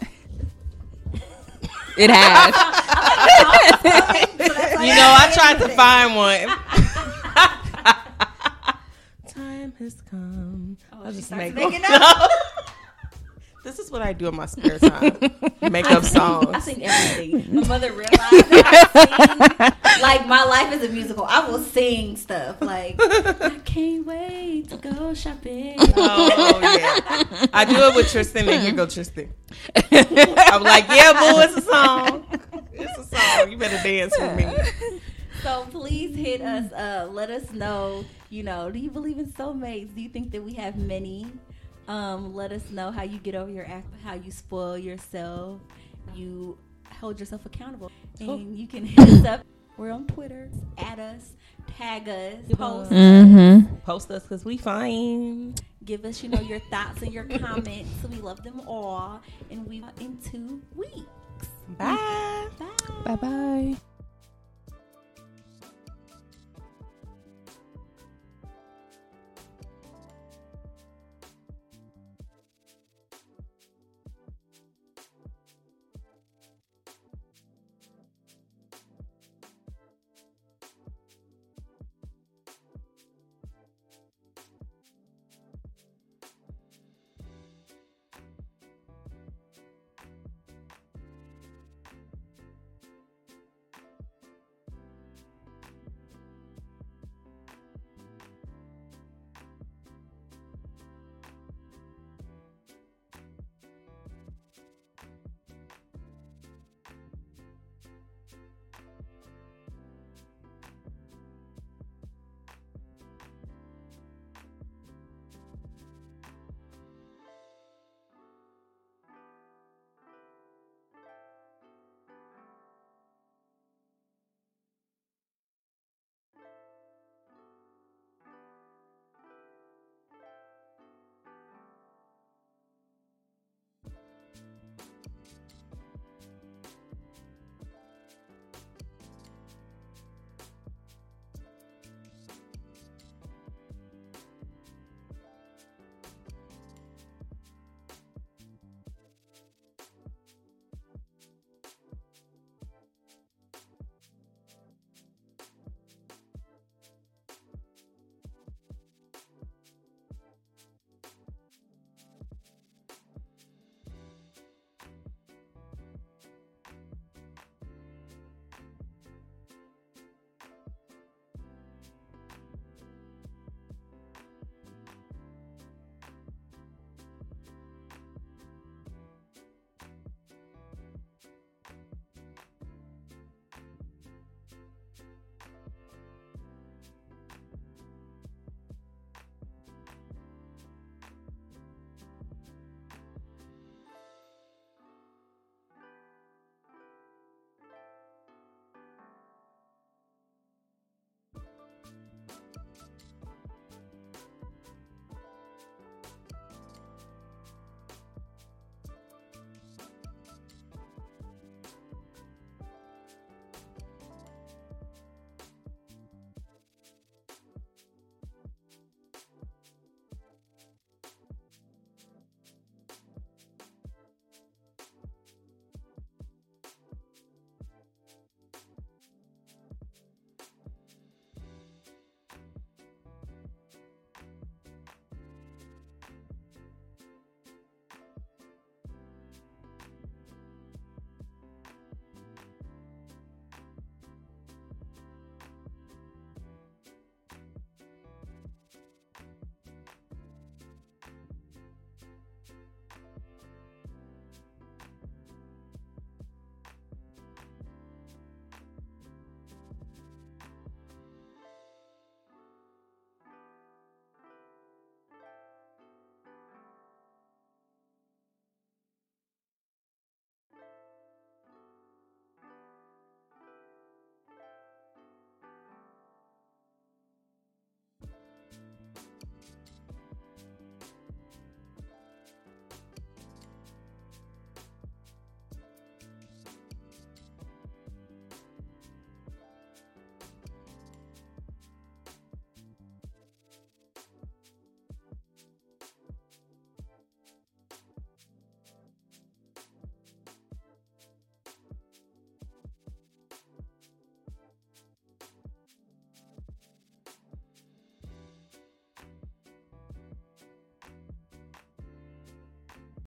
It has. You know, I tried to find one. Time has come. Oh, I'll she just starts make making up. up. This is what I do in my spare time. Make up I songs. sing everything. My mother realized that I sing. Like, my life is a musical. I will sing stuff like, I can't wait to go shopping. Oh, yeah. I do it with Tristan, and here go Tristan. I'm like, yeah, boo, it's a song. It's a song. You better dance with me. So please hit us up. Let us know, you know, do you believe in soulmates? Do you think that we have many? Um, let us know how you get over your act, how you spoil yourself, you hold yourself accountable. And Cool. you can hit us up. We're on Twitter. Add us, tag us, post us. Mm-hmm. Post us because we fine. Give us, you know, your thoughts and your comments. We love them all. And we are in two weeks. Bye. Bye. Bye-bye.